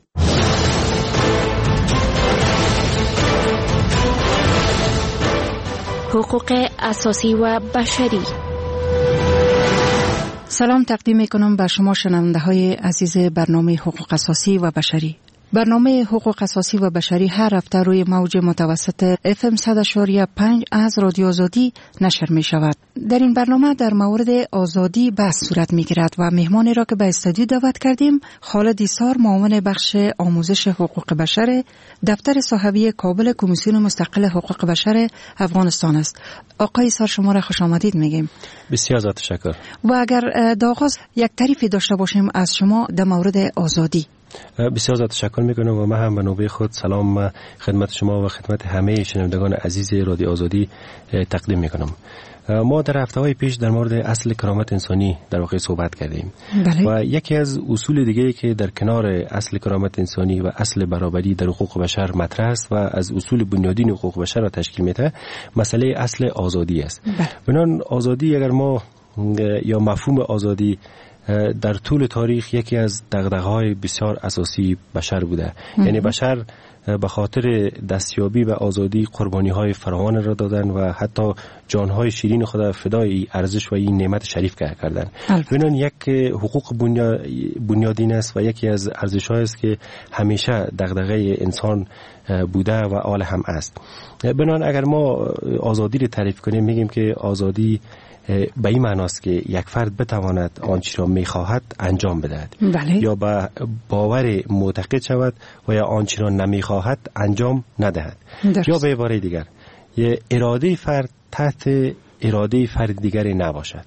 حقوق اساسی و بشری. سلام تقدیم میکنم به شما شنونده های عزیز برنامه حقوق اساسی و بشری. برنامه حقوق اساسی و بشری هر هفته روی موج متوسط FM 100.5 از رادیو آزادی نشر می شود. در این برنامه در مورد آزادی بحث صورت می گیرد و مهمانی را که به استودیو دعوت کردیم خالد ایسار، معاون بخش آموزش حقوق بشر دفتر صاحبی کابل کمیسیون مستقل حقوق بشر افغانستان است. آقای ایسار شما را خوش آمدید میگیم. بسیار زیاد تشکر. و اگر در آغاز یک تعریفی داشته باشیم از شما در مورد آزادی. بسیار زیاد تشکر میکنم و من هم به نوبه خود سلام خدمت شما و خدمت همه شنوندگان عزیز رادیو آزادی تقدیم میکنم. ما در هفته‌های پیش در مورد اصل کرامت انسانی در واقع صحبت کردیم. بله. و یکی از اصول دیگه که در کنار اصل کرامت انسانی و اصل برابری در حقوق بشر مطرح است و از اصول بنیادین حقوق بشر را تشکیل میده مسئله اصل آزادی است. بنابراین آزادی اگر ما یا مفهوم آزادی در طول تاریخ یکی از دغدغه‌های بسیار اساسی بشر بوده. یعنی بشر به خاطر دستیابی به آزادی قربانی‌های فراوان را دادن و حتی جان‌های شیرین خود فدای این ارزش و این نعمت شریف کردن. بنابراین یک حقوق بنیادین است و یکی از ارزش‌هایی است که همیشه دغدغه انسان بوده و آل هم است. بنابراین اگر ما آزادی را تعریف کنیم میگیم که آزادی به این معناست که یک فرد بتواند آنچه را میخواهد انجام بدهد. بله. یا به باور معتقد شود و یا آنچه را نمیخواهد انجام ندهد. درست. یا به عباره دیگر اراده فرد تحت اراده فرد دیگری نباشد.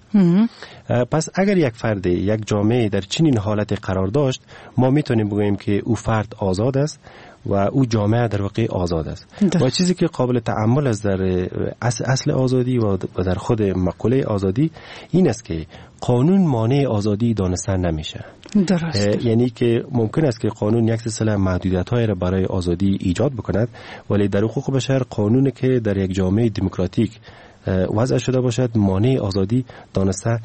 پس اگر یک فرد یک جامعه در چنین حالت قرار داشت ما میتونیم بگوییم که او فرد آزاد است و او جامعه در واقع آزاد است. و چیزی که قابل تأمل است در اصل آزادی و در خود مقوله آزادی این است که قانون مانع آزادی دانستن نمیشه. درست. یعنی که ممکن است که قانون یک سلسله محدودیت‌های را برای آزادی ایجاد بکند ولی در حقوق بشر قانونی که در یک جامعه دموکراتیک وضع شده باشد مانع آزادی دانسته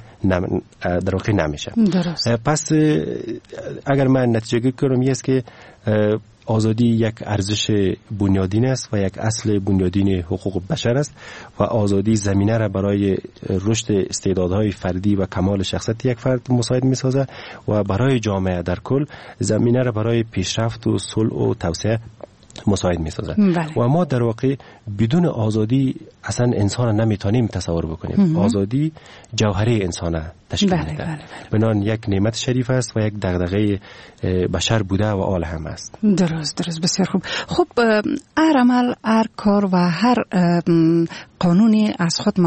در واقع نمیشه. درست. پس اگر من نتیجه گیری کنم این است که آزادی یک ارزش بنیادین است و یک اصل بنیادین حقوق بشر است و آزادی زمینه را برای رشد استعدادهای فردی و کمال شخصیت یک فرد مساعد می‌سازد و برای جامعه در کل زمینه را برای پیشرفت و صلح و توسعه مساعد می‌سازد. و ما در واقع بدون آزادی اصلا انسان نمیتونیم تصور بکنیم. آزادی جوهره انسان تشکیل میده. بنابراین یک نعمت شریف است و یک دغدغه بشر بوده و آل هم است. درست بسیار خوب. خب هر عمل، هر کار و هر قانونی از خود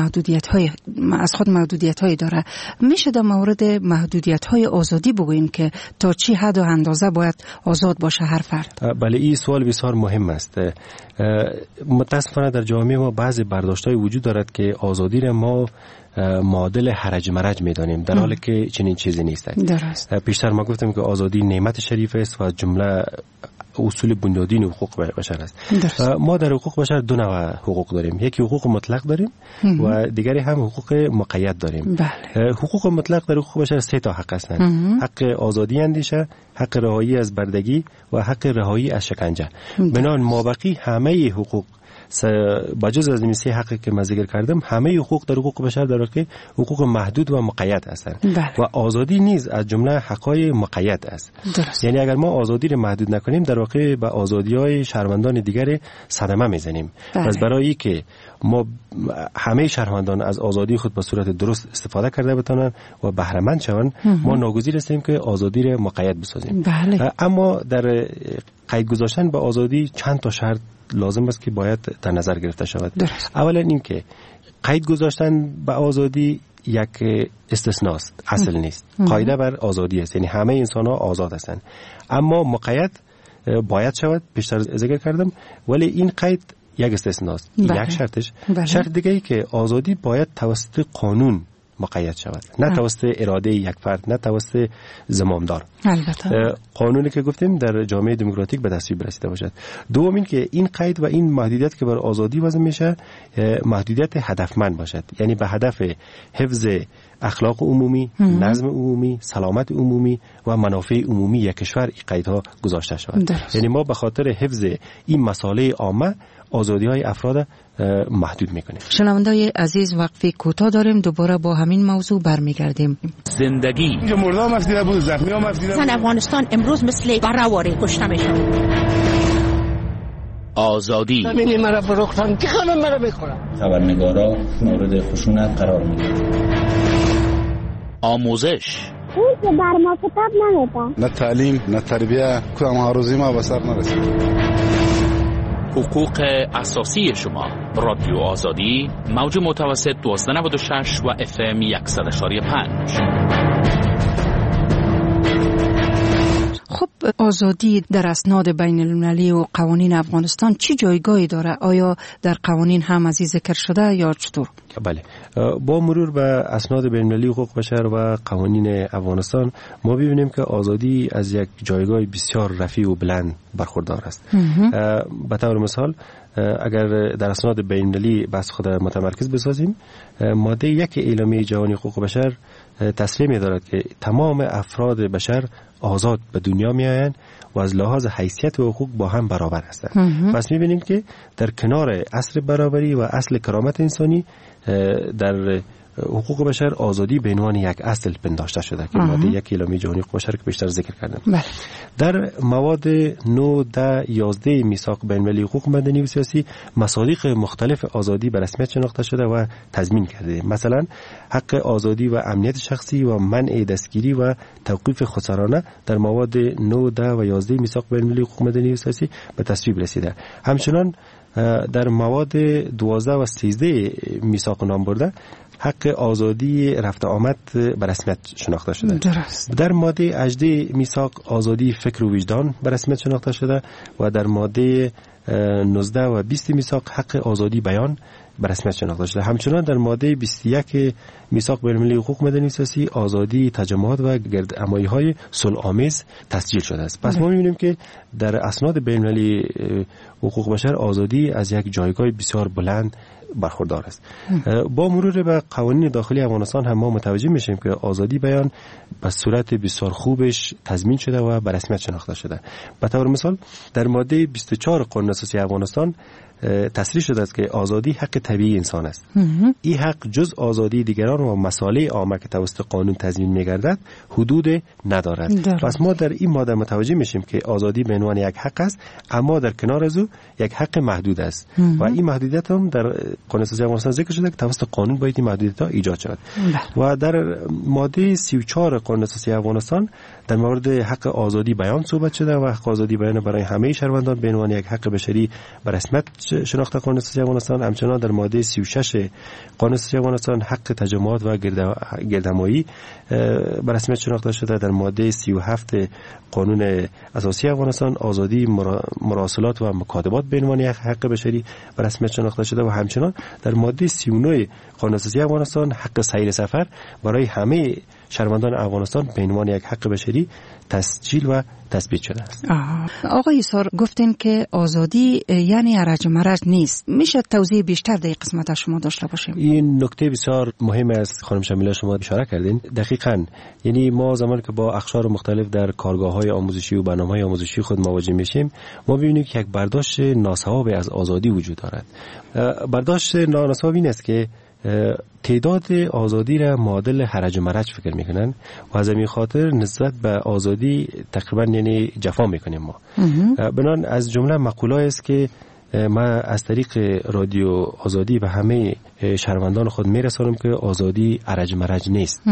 محدودیت‌های داره. میشه در مورد محدودیت‌های آزادی بگوییم که تا چی حد و اندازه باید آزاد باشه هر فرد؟ بله این سوال بسیار مهم است. متاسفانه در جامعه ما بعضی برداشت‌های وجود دارد که آزادی را ما معادل هرج مرج می‌دانیم در حالی که چنین چیزی نیست. درست. پیشتر ما گفتم که آزادی نعمت شریف است و جمله اصول بنیادین حقوق بشر است. ما در حقوق بشر دو نوع حقوق داریم. یکی حقوق مطلق داریم و دیگری هم حقوق مقید داریم. حقوق مطلق در حقوق بشر 3 تا حق هستند. حق آزادی اندیشه، حق رهایی از بردگی و حق رهایی از شکنجه. بنابراین مابقی همه حقوق بجز از این 3 حقی که من ذکر کردم همه حقوق در حقوق بشر در واقع حقوق محدود و مقید هستند. و آزادی نیز از جمله حقای مقید است. یعنی اگر ما آزادی را محدود نکنیم در واقع به آزادی‌های شهروندان دیگر صدمه میزنیم. پس برای که ما همه شهروندان از آزادی خود به صورت درست استفاده کرده بتونن و بهره مند شوند ما ناگزیر هستیم که آزادی را مقید بسازیم. اما در قید گذاشتن به آزادی چند تا شرط لازم است که باید در نظر گرفته شود. اولا اینکه قید گذاشتن به آزادی یک استثناست، اصل نیست. قاعده بر آزادی است، یعنی همه انسان ها آزاد هستند. اما مقید باید شود، پیشتر ذکر کردم، ولی این قید یک استثناست. یک شرطش. شرط دیگه ای که آزادی باید توسط قانون مقید شود، نه توسط اراده یک فرد، نه توسط زمامدار. البته قانونی که گفتیم در جامعه دموکراتیک به تصویب برسیده باشد. دوم این که این قید و این محدودیت که بر آزادی وضع میشه محدودیت هدفمند باشد، یعنی به هدف حفظ اخلاق عمومی، نظم عمومی، سلامت عمومی و منافع عمومی یک کشور این قیدها گذاشته شود. یعنی ما به خاطر حفظ این مسائل عامه آزادی‌های افراد محدود میکنیم. شنوندای عزیز وقفه کوتاه داریم، دوباره با همین موضوع برمیگردیم. زندگی اینجا مرده هم افزیده بود، زخمی هم افزیده بود. افغانستان امروز مثل بره‌واره کشته میشه. آزادی ببینید مرا فروختن که خانم مرا بخورن. خبرنگارا مورد خشونت قرار میدن. آموزش اون که بر ما کتاب نمیدن. نه تعلیم نه تربیه، کدام هروزی ما به سر نرسید. حقوق اساسی شما. رادیو آزادی، موج متوسط 1296 و FM 100.5. خب آزادی در اسناد بین المللی و قوانین افغانستان چی جایگاهی داره؟ آیا در قوانین هم از این ذکر شده یا چطور؟ بله، با مرور به اسناد بین المللی حقوق بشر و قوانین افغانستان ما ببینیم که آزادی از یک جایگاه بسیار رفیع و بلند برخوردار است. به طور مثال اگر در اسناد بین المللی بحث خود متمرکز بسازیم، ماده 1 اعلامیه جهانی حقوق بشر تسلیم دارد که تمام افراد بشر آزاد به دنیا می آیند و از لحاظ حیثیت و حقوق با هم برابر هستند. پس می بینیم که در کنار اصل برابری و اصل کرامت انسانی در حقوق بشر آزادی به عنوان یک اصل پنداشته شده که ماده 1 اعلامیه جهانی حقوق بشر که بیشتر ذکر کردم. در مواد 9 10 11 میثاق بین المللی حقوق مدنی و سیاسی مصادیق مختلف آزادی به رسمیت شناخته شده و تضمین کرده. مثلا حق آزادی و امنیت شخصی و منع دستگیری و توقیف خودسرانه در مواد 9 10 و 11 میثاق بین المللی حقوق مدنی و سیاسی به تصویب رسیده. همچنان در مواد 12 و 13 میثاق نام برده حق آزادی رفت آمد به رسمیت شناخته شده. درست. در ماده 18 میثاق آزادی فکر و وجدان به رسمیت شناخته شده و در ماده 19 و 20 میثاق حق آزادی بیان به رسمیت شناخته شده. همچنان در ماده 21 میثاق بین المللی حقوق مدنی و سیاسی آزادی تجمعات و گردهمایی‌های صلح‌آمیز تسجیل شده است. پس ما می‌بینیم که در اسناد بین المللی حقوق بشر آزادی از یک جایگاه بسیار بلند برخوردار است. با مرور به قوانین داخلی افغانستان هم ما متوجه میشیم که آزادی بیان به صورت بسیار خوبش تضمین شده و به رسمیت شناخته شده. به طور مثال در ماده 24 قانون اساسی افغانستان تصریح شده است که آزادی حق طبیعی انسان است. این حق جز آزادی دیگران و مسائل عامه که توسط قانون تضمین می‌گردد حدود ندارد. پس ما در این ماده متوجه میشیم که آزادی به عنوان یک حق است، اما در کنار از او یک حق محدود است و این محدودیت هم در قانون اساسی افغانستان ذکر شده که توسط قانون باید این محدودیت‌ها ایجاد شود. و در ماده 34 قانون اساسی افغانستان در مورد حق آزادی بیان صحبت شده و حق آزادی بیان برای همه شهروندان به عنوان یک حق بشری به رسمیت شناخته قانون اساسی افغانستان. همچنان در ماده 36 قانون اساسی افغانستان حق تجمعات و گردهمایی به رسمیت شناخته شده. در ماده 37 قانون اساسی افغانستان آزادی مراسلات و مکاتبات به عنوان یک حق بشری به رسمیت شناخته شده و همچنان در ماده 39 قانون اساسی افغانستان حق سیر سفر برای همه شهروندان افغانستان به عنوان یک حق بشری تسجیل و تثبیت شده است. آقای ایثار گفتین که آزادی یعنی ارج مرج نیست. میشه توضیح بیشتر در این قسمت شما داشته باشیم؟ این نکته بسیار مهم است خانم شمیله، شما اشاره کردین. دقیقاً یعنی ما زمانی که با اقشار مختلف در کارگاه‌های آموزشی و برنامه‌های آموزشی خود مواجه میشیم، ما می‌بینیم که یک برداشت ناسواب از آزادی وجود دارد. برداشت ناسواب این است که تعداد آزادی را معادل هرج و مرج فکر میکنن و از همین خاطر نسبت به آزادی تقریبا یعنی جفا میکنیم ما. بنان از جمله مقوله است که من از طریق رادیو آزادی به همه شهروندان خود میرسانم که آزادی هرج مرج نیست.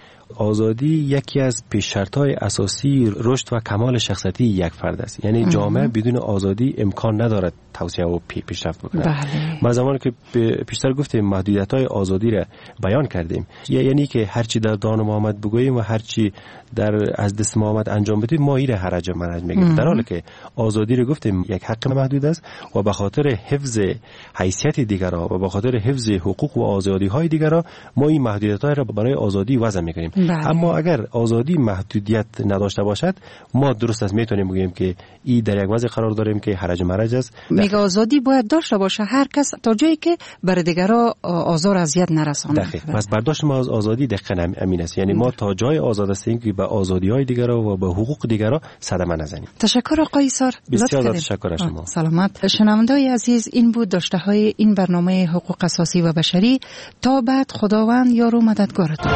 آزادی یکی از پیش شرط‌های اساسی رشد و کمال شخصیتی یک فرد است. یعنی جامعه بدون آزادی امکان ندارد توسعه و پیشرفت بکنه. ما زمانی که پیشتر گفتیم محدودیت‌های آزادی را بیان کردیم، یعنی که هر چی در دان محمد بگوییم و هر چی از دست محمد انجام بدیم ما این هرج مرج میگیم، در حالی که آزادی رو گفتیم یک حق محدود است و به خاطر حفظ حیثیت دیگران و به خاطر حفظ حقوق و آزادی‌های دیگران ما این محدودیت‌ها را برای آزادی وضع می‌کنیم. اما اگر آزادی محدودیت نداشته باشد ما درست است میتونیم بگیم که این در یک وضع قرار داریم که حرج مرج است. میگه آزادی باید داشته باشه هر کس تا جایی که بر دیگرا آزار اذیت نرسانه. پس برداشت ما از آزادی دقیقاً امین است، یعنی ما تا جای آزاد هستیم که به آزادی‌های دیگرا و به حقوق دیگرا صدمه نزنیم. تشکر آقای ایثار. بسیار تشکر از شما. سلامت. شنونده‌های عزیز، این بود داشته‌های این برنامه حقوق اساسی و بشری. تا بعد خداوند یار و مددگارتون.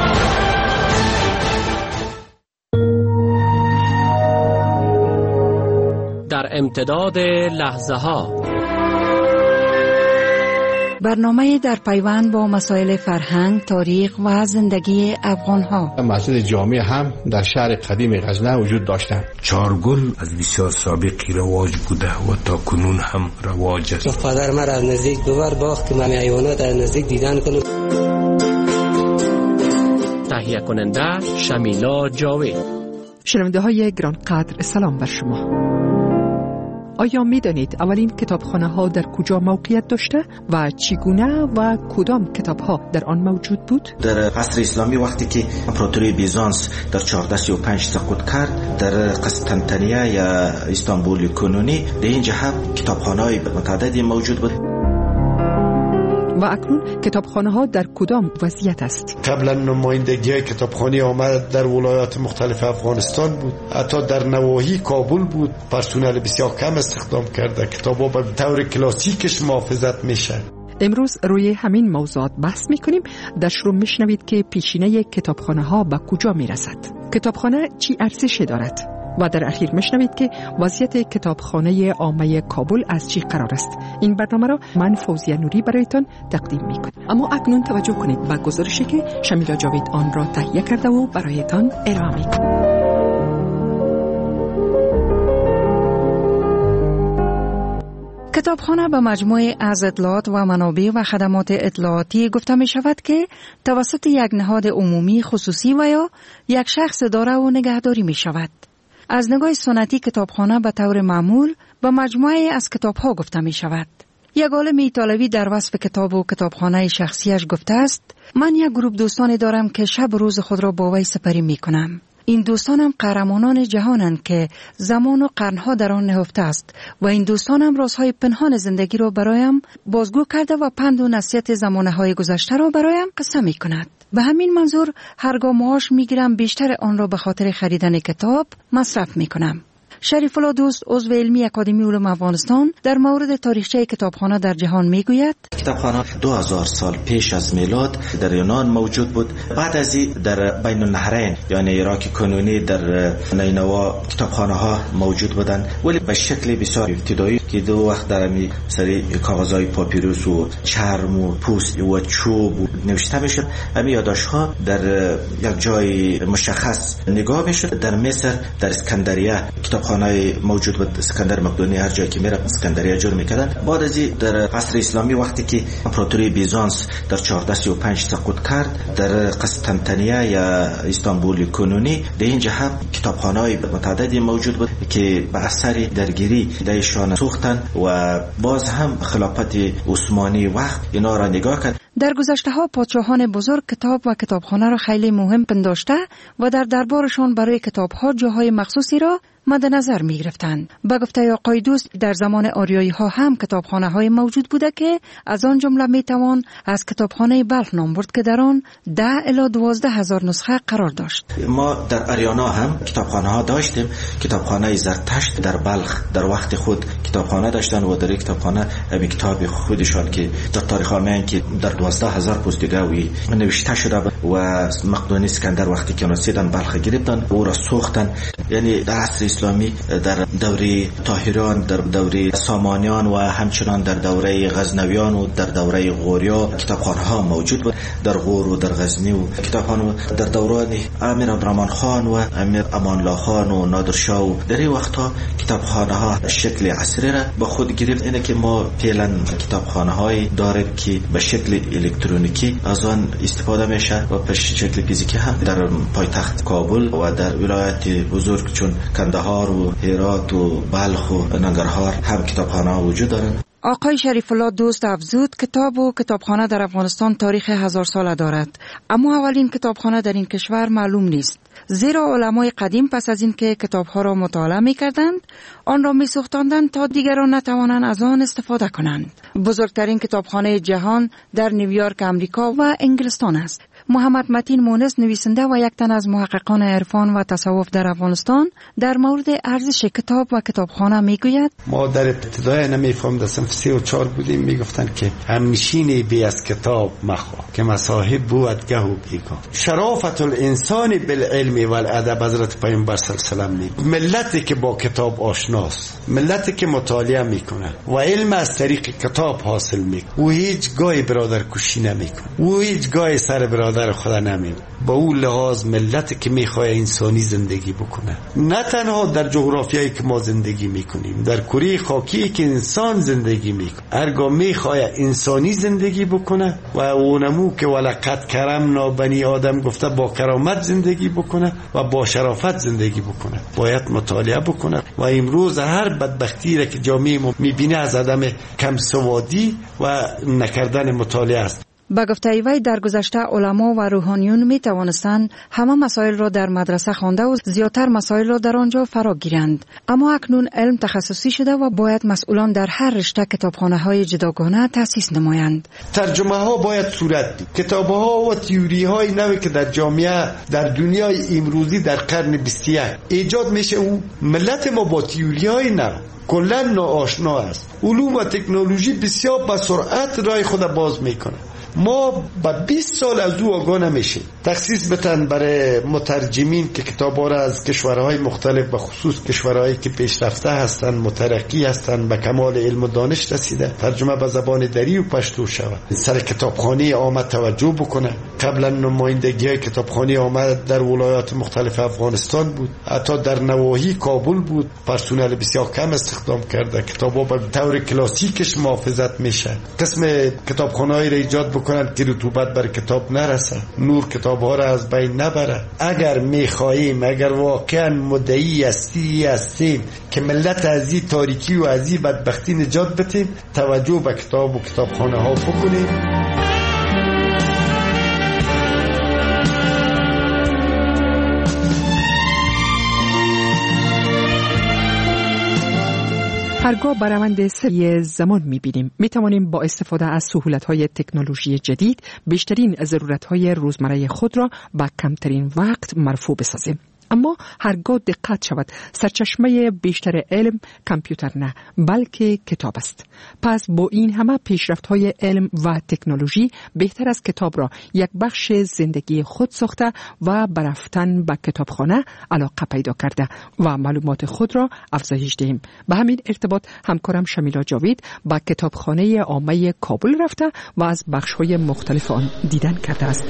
در امتداد لحظه ها برنامه در پیوند با مسائل فرهنگ، تاریخ و زندگی افغان ها. مسجد جامع هم در شهر قدیم غزنه وجود داشتند. چارگل از بسیار سابقی رواج بوده و تا کنون هم رواج است. پدر من از نزدیک دوبار باخت که من حیوانات از نزدیک دیدن کنم. تهیه کننده شمیلا جاوید. شنونده های گرانقدر، سلام بر شما. آیا می دانید اولین کتابخانه ها در کجا موقعیت داشته و چگونه و کدام کتاب ها در آن موجود بود؟ در عصر اسلامی وقتی که امپراتوری بیزانس در 1435 سقوط کرد، در قسطنطنیه یا استانبول کنونی در این جهت کتابخانه های متعددی موجود بود. و اکنون کتابخانه ها در کدام وضعیت است؟ قبلا نمایندگی کتابخانه آمد در ولایات مختلف افغانستان بود، حتی در نواحی کابل بود. پرسنل بسیار کم استخدام کرده، کتابا به طور کلاسیکش محافظت میشه. امروز روی همین موضوعات بحث میکنیم. در شروع میشنوید که پیشینه کتابخانه ها به کجا میرسد، کتابخانه چی ارزشی دارد و در اخیر میشنوید که وضعیت کتابخانه عامه کابل از چی قرار است. این برنامه را من فوزیه نوری برایتان تقدیم میکنم. اما اکنون توجه کنید به گزارشی که شمیلا جاوید آن را تهیه کرده و برایتان ارائه میکنم. کتابخانه به مجموعه از اطلاعات و منابع و خدمات اطلاعاتی گفته می شود که توسط یک نهاد عمومی، خصوصی و یا یک شخص اداره و نگهداری می شود. از نگاه سنتی کتابخانه به طور معمول به مجموعه از کتاب‌ها گفته می شود. یک عالم ایتالوی در وصف کتاب و کتابخانه شخصیش گفته است: من یک گروه دوستانی دارم که شب روز خود را با وی سپری می کنم. این دوستانم قهرمانان جهانند که زمان و قرنها در آن نهفته است و این دوستانم رازهای پنهان زندگی را برایم بازگو کرده و پند و نصیحت زمانه‌های گذشته را برایم قصه می کند. به همین منظور هرگاه معاش می گیرم بیشتر آن را به خاطر خریدن کتاب مصرف می کنم. شریف الله دوست، عضو علمی اکادمی علوم افغانستان، در مورد تاریخچه کتابخانه در جهان میگوید: کتابخانه 2000 سال پیش از میلاد در یونان موجود بود. بعد از این در بین النهرین یعنی عراق کنونی در نینوا کتابخانه ها موجود بودند، ولی به شکل بسیار ابتدایی که دو وقت در می سری کاغذهای پاپیروس و چرم و پوست و چوب نوشته میشد. همین یادداشت ها در یک جای مشخص نگاه میشد. در مصر در اسکندریه کتابخانه موجود بود. اسکندر مقدونی هر جایی که میره اسکندریه جور میکردن. بعد از در عصر اسلامی وقتی که امپراتوری بیزانس در 1435 سقوط کرد، در قسطنطنیه یا استانبول کنونی در این جهت کتابخانه‌های متعددی موجود بود که به اثر درگیری دایشان سوختن و باز هم خلافت عثمانی وقت اینا را نگاه کرد. در گذشته ها پادشاهان بزرگ کتاب و کتابخانه را خیلی مهم پنداشته و در دربارشان برای کتاب ها جاهای مخصوصی را مد نظر می گرفتند. به گفته آقای دوست، در زمان آریایی ها هم کتابخانه های موجود بوده که از آن جمله می توان از کتابخانه بلخ نام برد که در آن 10 الی 12 هزار نسخه قرار داشت. ما در اریانا هم کتابخانه ها داشتیم. کتابخانه زرتشت در بلخ در وقت خود کتابخانه داشتن و در کتابخانه همین کتاب خودشان که در تاریخ میان که در 12000 پوستگویی نوشته شده و مقدونی اسکندر وقتی که رسیدن بلخ گرفتن او را سوختن. یعنی در عصر اسلامی در دوره طاهران، در دوره سامانیان و همچنان در دوره غزنویان و در دوره غوریا کتابخانه ها موجود بود. در غور و در غزنی و کتابخانه در دوران امیر عبدالرحمن خان و امیر امان الله خان و نادر شاه و در این وقتها کتابخانه ها شکل عصری را به خود گرفت. اینه که ما فعلا کتابخانه های داریم که به شکل الکترونیکی از آن استفاده میشه و به شکل فیزیکی هم در پایتخت کابل و در ولایت بزرگ چون کندهار و هرات و بلخ و ننگرهار هم کتابخانه ها وجود دارند. آقای شریف الله دوست افزود کتاب و کتابخانه در افغانستان تاریخ 1000 ساله دارد، اما اولین کتابخانه در این کشور معلوم نیست، زیرا علمای قدیم پس از این که کتابها را مطالعه می کردند آن را می سوختاندند تا دیگران نتوانند از آن استفاده کنند. بزرگترین کتابخانه جهان در نیویورک امریکا و انگلستان است. محمد متین مونس نویسنده و یک تن از محققان عرفان و تصوف در افغانستان در مورد ارزش کتاب و کتابخانه میگوید: ما در ابتدای نمیفهم در صنف 3 و 4 بودیم، میگفتن که همنشینی بی از کتاب مخواه که مصاحب بود گه و بیگاه. شرافت الانسان بالعلم والادب حضرت پیامبر صلی الله علیه و سلم ملتی که با کتاب آشناست، ملتی که مطالعه میکنه و علم از طریق کتاب حاصل میکنه و هیچ گاهی برادر کشی نمیکنه و هیچ گاهی سر برادر خدا نمیم. با اون لحاظ ملتی که میخواه انسانی زندگی بکنه، نه تنها در جغرافیایی که ما زندگی میکنیم، در کره خاکی که انسان زندگی میکنه، هرگاه میخواه انسانی زندگی بکنه و اونمو که ولقد کرمنا بنی آدم گفته با کرامت زندگی بکنه و با شرافت زندگی بکنه، باید مطالعه بکنه. و امروز هر بدبختی را که جامعه ما میبینه از عدم کم سوادی و نکردن مطالعه است. با گفته وی در گذشته علما و روحانیون می توانستند همه مسائل را در مدرسه خوانده و زیادتر مسائل را در آنجا فرا گیرند، اما اکنون علم تخصصی شده و باید مسئولان در هر رشته کتابخانه های جداگانه تأسیس نمایند. ترجمه ها باید صورت دید. کتاب ها و تئوری های نوی که در جامعه در دنیای امروزی در قرن 21 ایجاد میشه، او ملت ما با تئوری های نو کلا ناآشنا است. علوم و تکنولوژی بسیار با سرعت راه خود باز میکنه. ما با 20 سال از او آگاه نمیشیم. تخصیص بتن برای مترجمین که کتابا را از کشورهای مختلف به خصوص کشورهایی که پیشرفته هستند، مترقی هستند، به کمال علم و دانش رسیده، ترجمه به زبان دری و پشتو شود. سر کتابخانه آمد توجه بکنه. قبلا نمایندگی های کتابخانه آمد در ولایات مختلف افغانستان بود، حتی در نواحی کابل بود، پرسنل بسیار کم استخدام کرده. کتابا به طور کلاسیکش محافظت میشه. قسم کتابخانه‌ای را ایجاد بکنند که رطوبت بر کتاب نرسه، نور کتاب‌ها را از بین نبره. اگر می‌خواهیم، اگر واقعا مدعی هستیم که ملت از این تاریکی و از این بدبختی نجات بدیم، توجه به کتاب و کتابخانه‌ها بکنیم. هرگاه برآمد سری زمان می‌بینیم می‌توانیم با استفاده از سهولت‌های تکنولوژی جدید بیشترین ضرورت‌های روزمره خود را با کمترین وقت مرفوع بسازیم. اما هرگاه دقت شود سرچشمه بیشتر علم کامپیوتر نه بلکه کتاب است. پس با این همه پیشرفت‌های علم و تکنولوژی بهتر از کتاب را یک بخش زندگی خود ساخته و برفتن به کتابخانه علاقه پیدا کرده و معلومات خود را افزایش دهیم. به همین ارتباط همکارم شمیلا جاوید با کتابخانه عامه کابل رفته و از بخش‌های مختلف آن دیدن کرده است.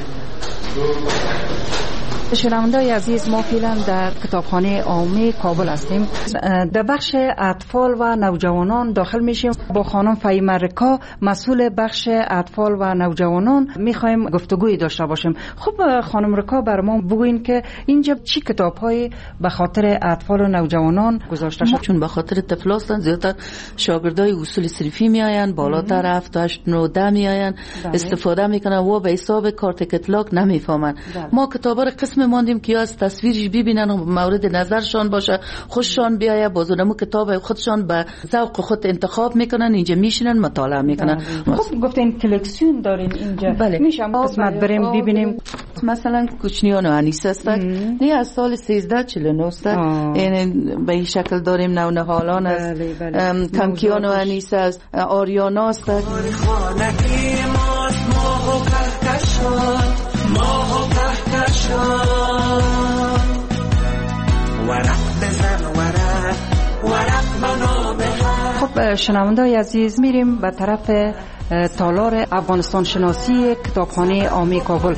شنونده‌های عزیز، ما فعلا در کتابخانه عامه کابل هستیم. در بخش اطفال و نوجوانان داخل میشیم. با خانم فهیمه رکا، مسئول بخش اطفال و نوجوانان، میخوایم گفتگوی داشته باشیم. خب خانم رکا، بر ما بگوین که اینجا چی کتاب‌هایی به خاطر اطفال و نوجوانان گذاشته شده؟ چون به خاطر طفل هستن زیادتر شاگردای اصول صرفی میآیند، بالاتر 7 8 9 10 میآیند، استفاده میکنن و به حساب کارت کتلاک نمیفهمن. ما کتابا رو قسم ماندیم که از تصویرش ببینن و مورد نظرشان باشه، خوششان بیایه، بازونمو کتاب خودشان به ذوق خود انتخاب میکنن، اینجا میشینن مطالعه میکنن. خب گفتین کلکسیون دارین اینجا. بله. میشه قسمت بریم ببینیم. مثلا کوچنیان و انیس است، نه از سال 1349 است. یعنی به این شکل داریم نونهالان است، کمکیان و انیس است، آریانا است. خب شنونده‌های عزیز، میریم به طرف تالار افغانستان شناسی کتابخانه عامه کابل.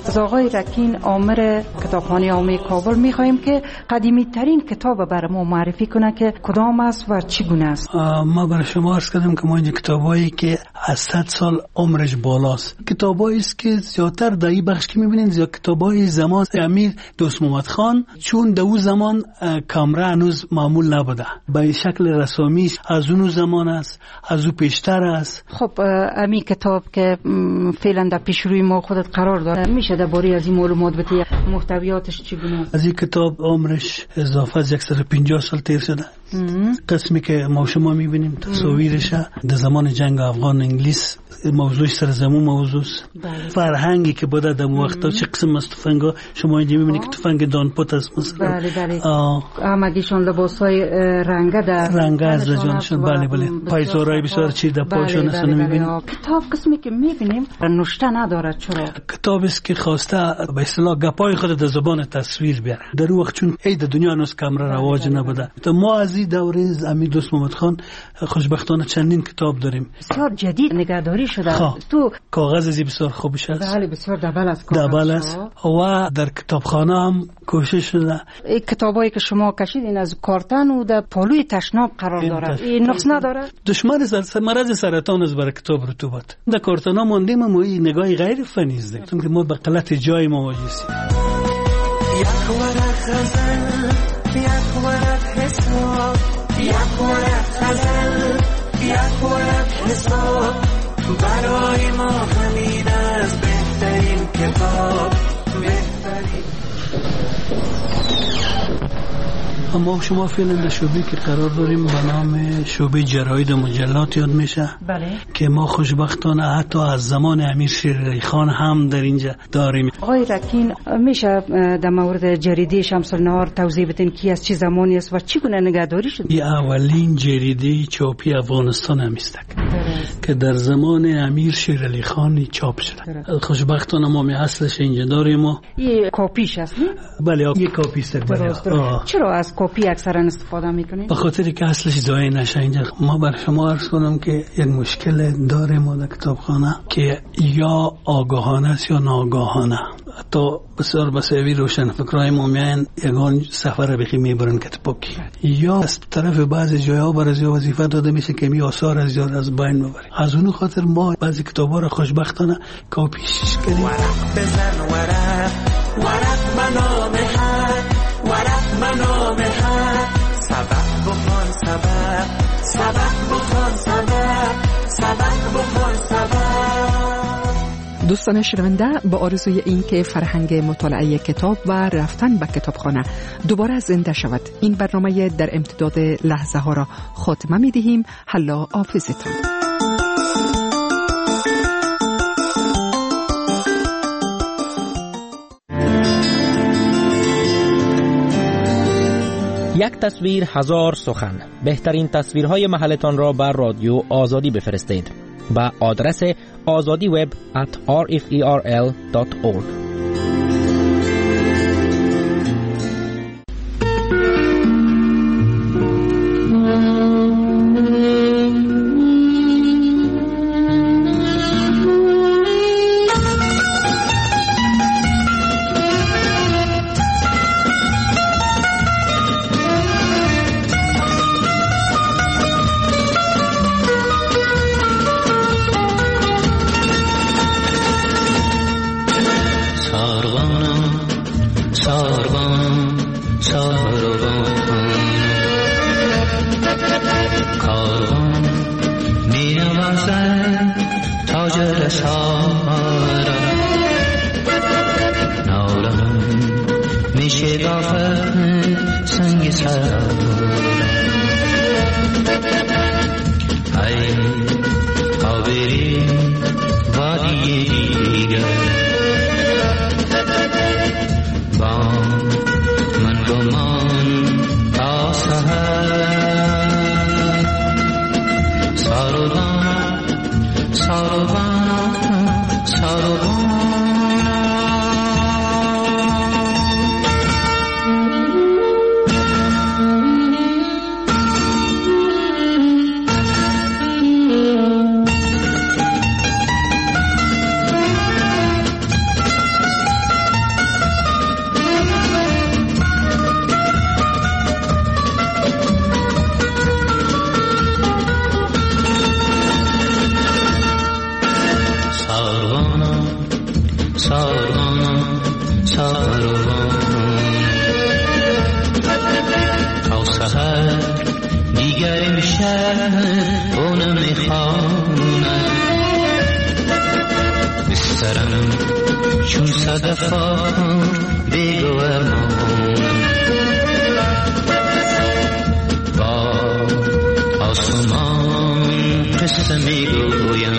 از آقای رکین آمر کتابخانه عامه کابل می‌خواهیم که قدیمی ترین کتاب برای ما معرفی کنه که کدام است و چگونه است. ما برای شما عرض کردم که ما این کتابایی که از 100 سال عمرش بالاست، کتابایی است که زیاتر در این بخش که می‌بینید زیاد کتابای زمان امیر دوست محمد خان، چون در اون زمان کامره هنوز معمول نبوده، به شکل رسامی از اون زمان است، از اون پیشتر است. خب امی کتاب که فعلا در پیش روی ما خودت قرار داره، میشه درباره از این معلومات بده؟ محتویاتش چگونه است؟ از این کتاب عمرش اضافه از 150 سال تیر شده. قسمی که ما شما میبینیم تصاویرش در زمان جنگ افغان انگلیس، موضوعش سرزمون موضوع است. فرهنگی که بوده در وقتا چه قسم از تفنگا شما اینجا میبینید که تفنگ دانپوت است مثلا. بله همگیشون لباسای رنگه در رنگه از لجانشون. بله پایزارای بسیار چی در پاشون است میبینیم. کتاب قسمی که میبینیم نوشته نداره. چرا؟ کتاب است که خواسته به اصطلاح گپای خود در زبان تصویر بیاره. در وقت چون عید دنیا هنوز کامره رواج نبوده، ما از این دوره امیر دوست محمد خان خوشبختانه چندین کتاب داریم. بسیار جدید نگهداری شده. تو کاغذ از بسیار خوبش است. بله بسیار دبل است. دبل است و در کتابخانه هم کوشش شده. این کتابایی که شما کشیدین از کارتن و در پالوی تشناب قرار داره، این نقص نداره؟ دشمن مرض سرطان است برای کتاب رطوبت. در کارتن ها ماندیم ما این نگاه غیر فنی است، چون که ما به غلط جای مواجه هستیم. یک ورق غزل، یک ورق حساب، یک ورق غزل، یک ورق حساب، برای ما همین از بهترین کتاب، بهترین. اما شما فعلا در شعبه که قرار داریم به نام شعبه جراید و مجلات یاد میشه. بله. که ما خوشبختانه حتی از زمان امیر شیر علی خان هم در اینجا داریم. آقای رکین میشه در مورد جریده شمس النهار توضیح بدین که از چه زمانی است و چگونه نگهداری شد؟ این اولین جریده چاپی افغانستان هم است که در زمان امیر شیر علی خان چاپ شده. خوشبختانه ما می اصلش اینجا داریم. این کاپیش است نه؟ بله یک کاپی است. چرا از کپی اکثرا استفاده میکنید؟ به خاطر که اصلش ضایع نشه. اینجا ما بر شما عرض کنم که یک مشکل داره ما در کتابخانه که یا آگاهانه است یا ناآگاهانه. حتی بسیار بسیاری روشن فکرای ما میان یگان سفر بخی میبرن کتابکی، یا از طرف بعضی جاها برای وظیفه داده میشه که می آثار از یاد از بین ببریم. از اون خاطر ما بعضی کتابا رو خوشبختانه کاپیش کردیم. ورق بزن ورق، ورق منامه هر، ورق منامه هر، سبق بخوان سبق، سبق بخوان سبق، سبق بخوان سبق. دوستان شنونده، با آرزوی این که فرهنگ مطالعه کتاب و رفتن به کتابخانه دوباره زنده شود، این برنامه در امتداد لحظه ها را خاتمه می دهیم. حالا حافظتان. یک تصویر هزار سخن. بهترین تصویرهای محلتان را بر رادیو آزادی بفرستید با آدرس azadiweb@rferl.org. سرم چون صدفان بیگوه با آسمان قصه میگویم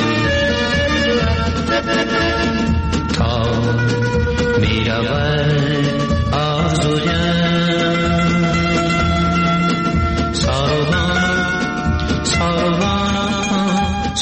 تا میرود آرزویم ساروان ساروان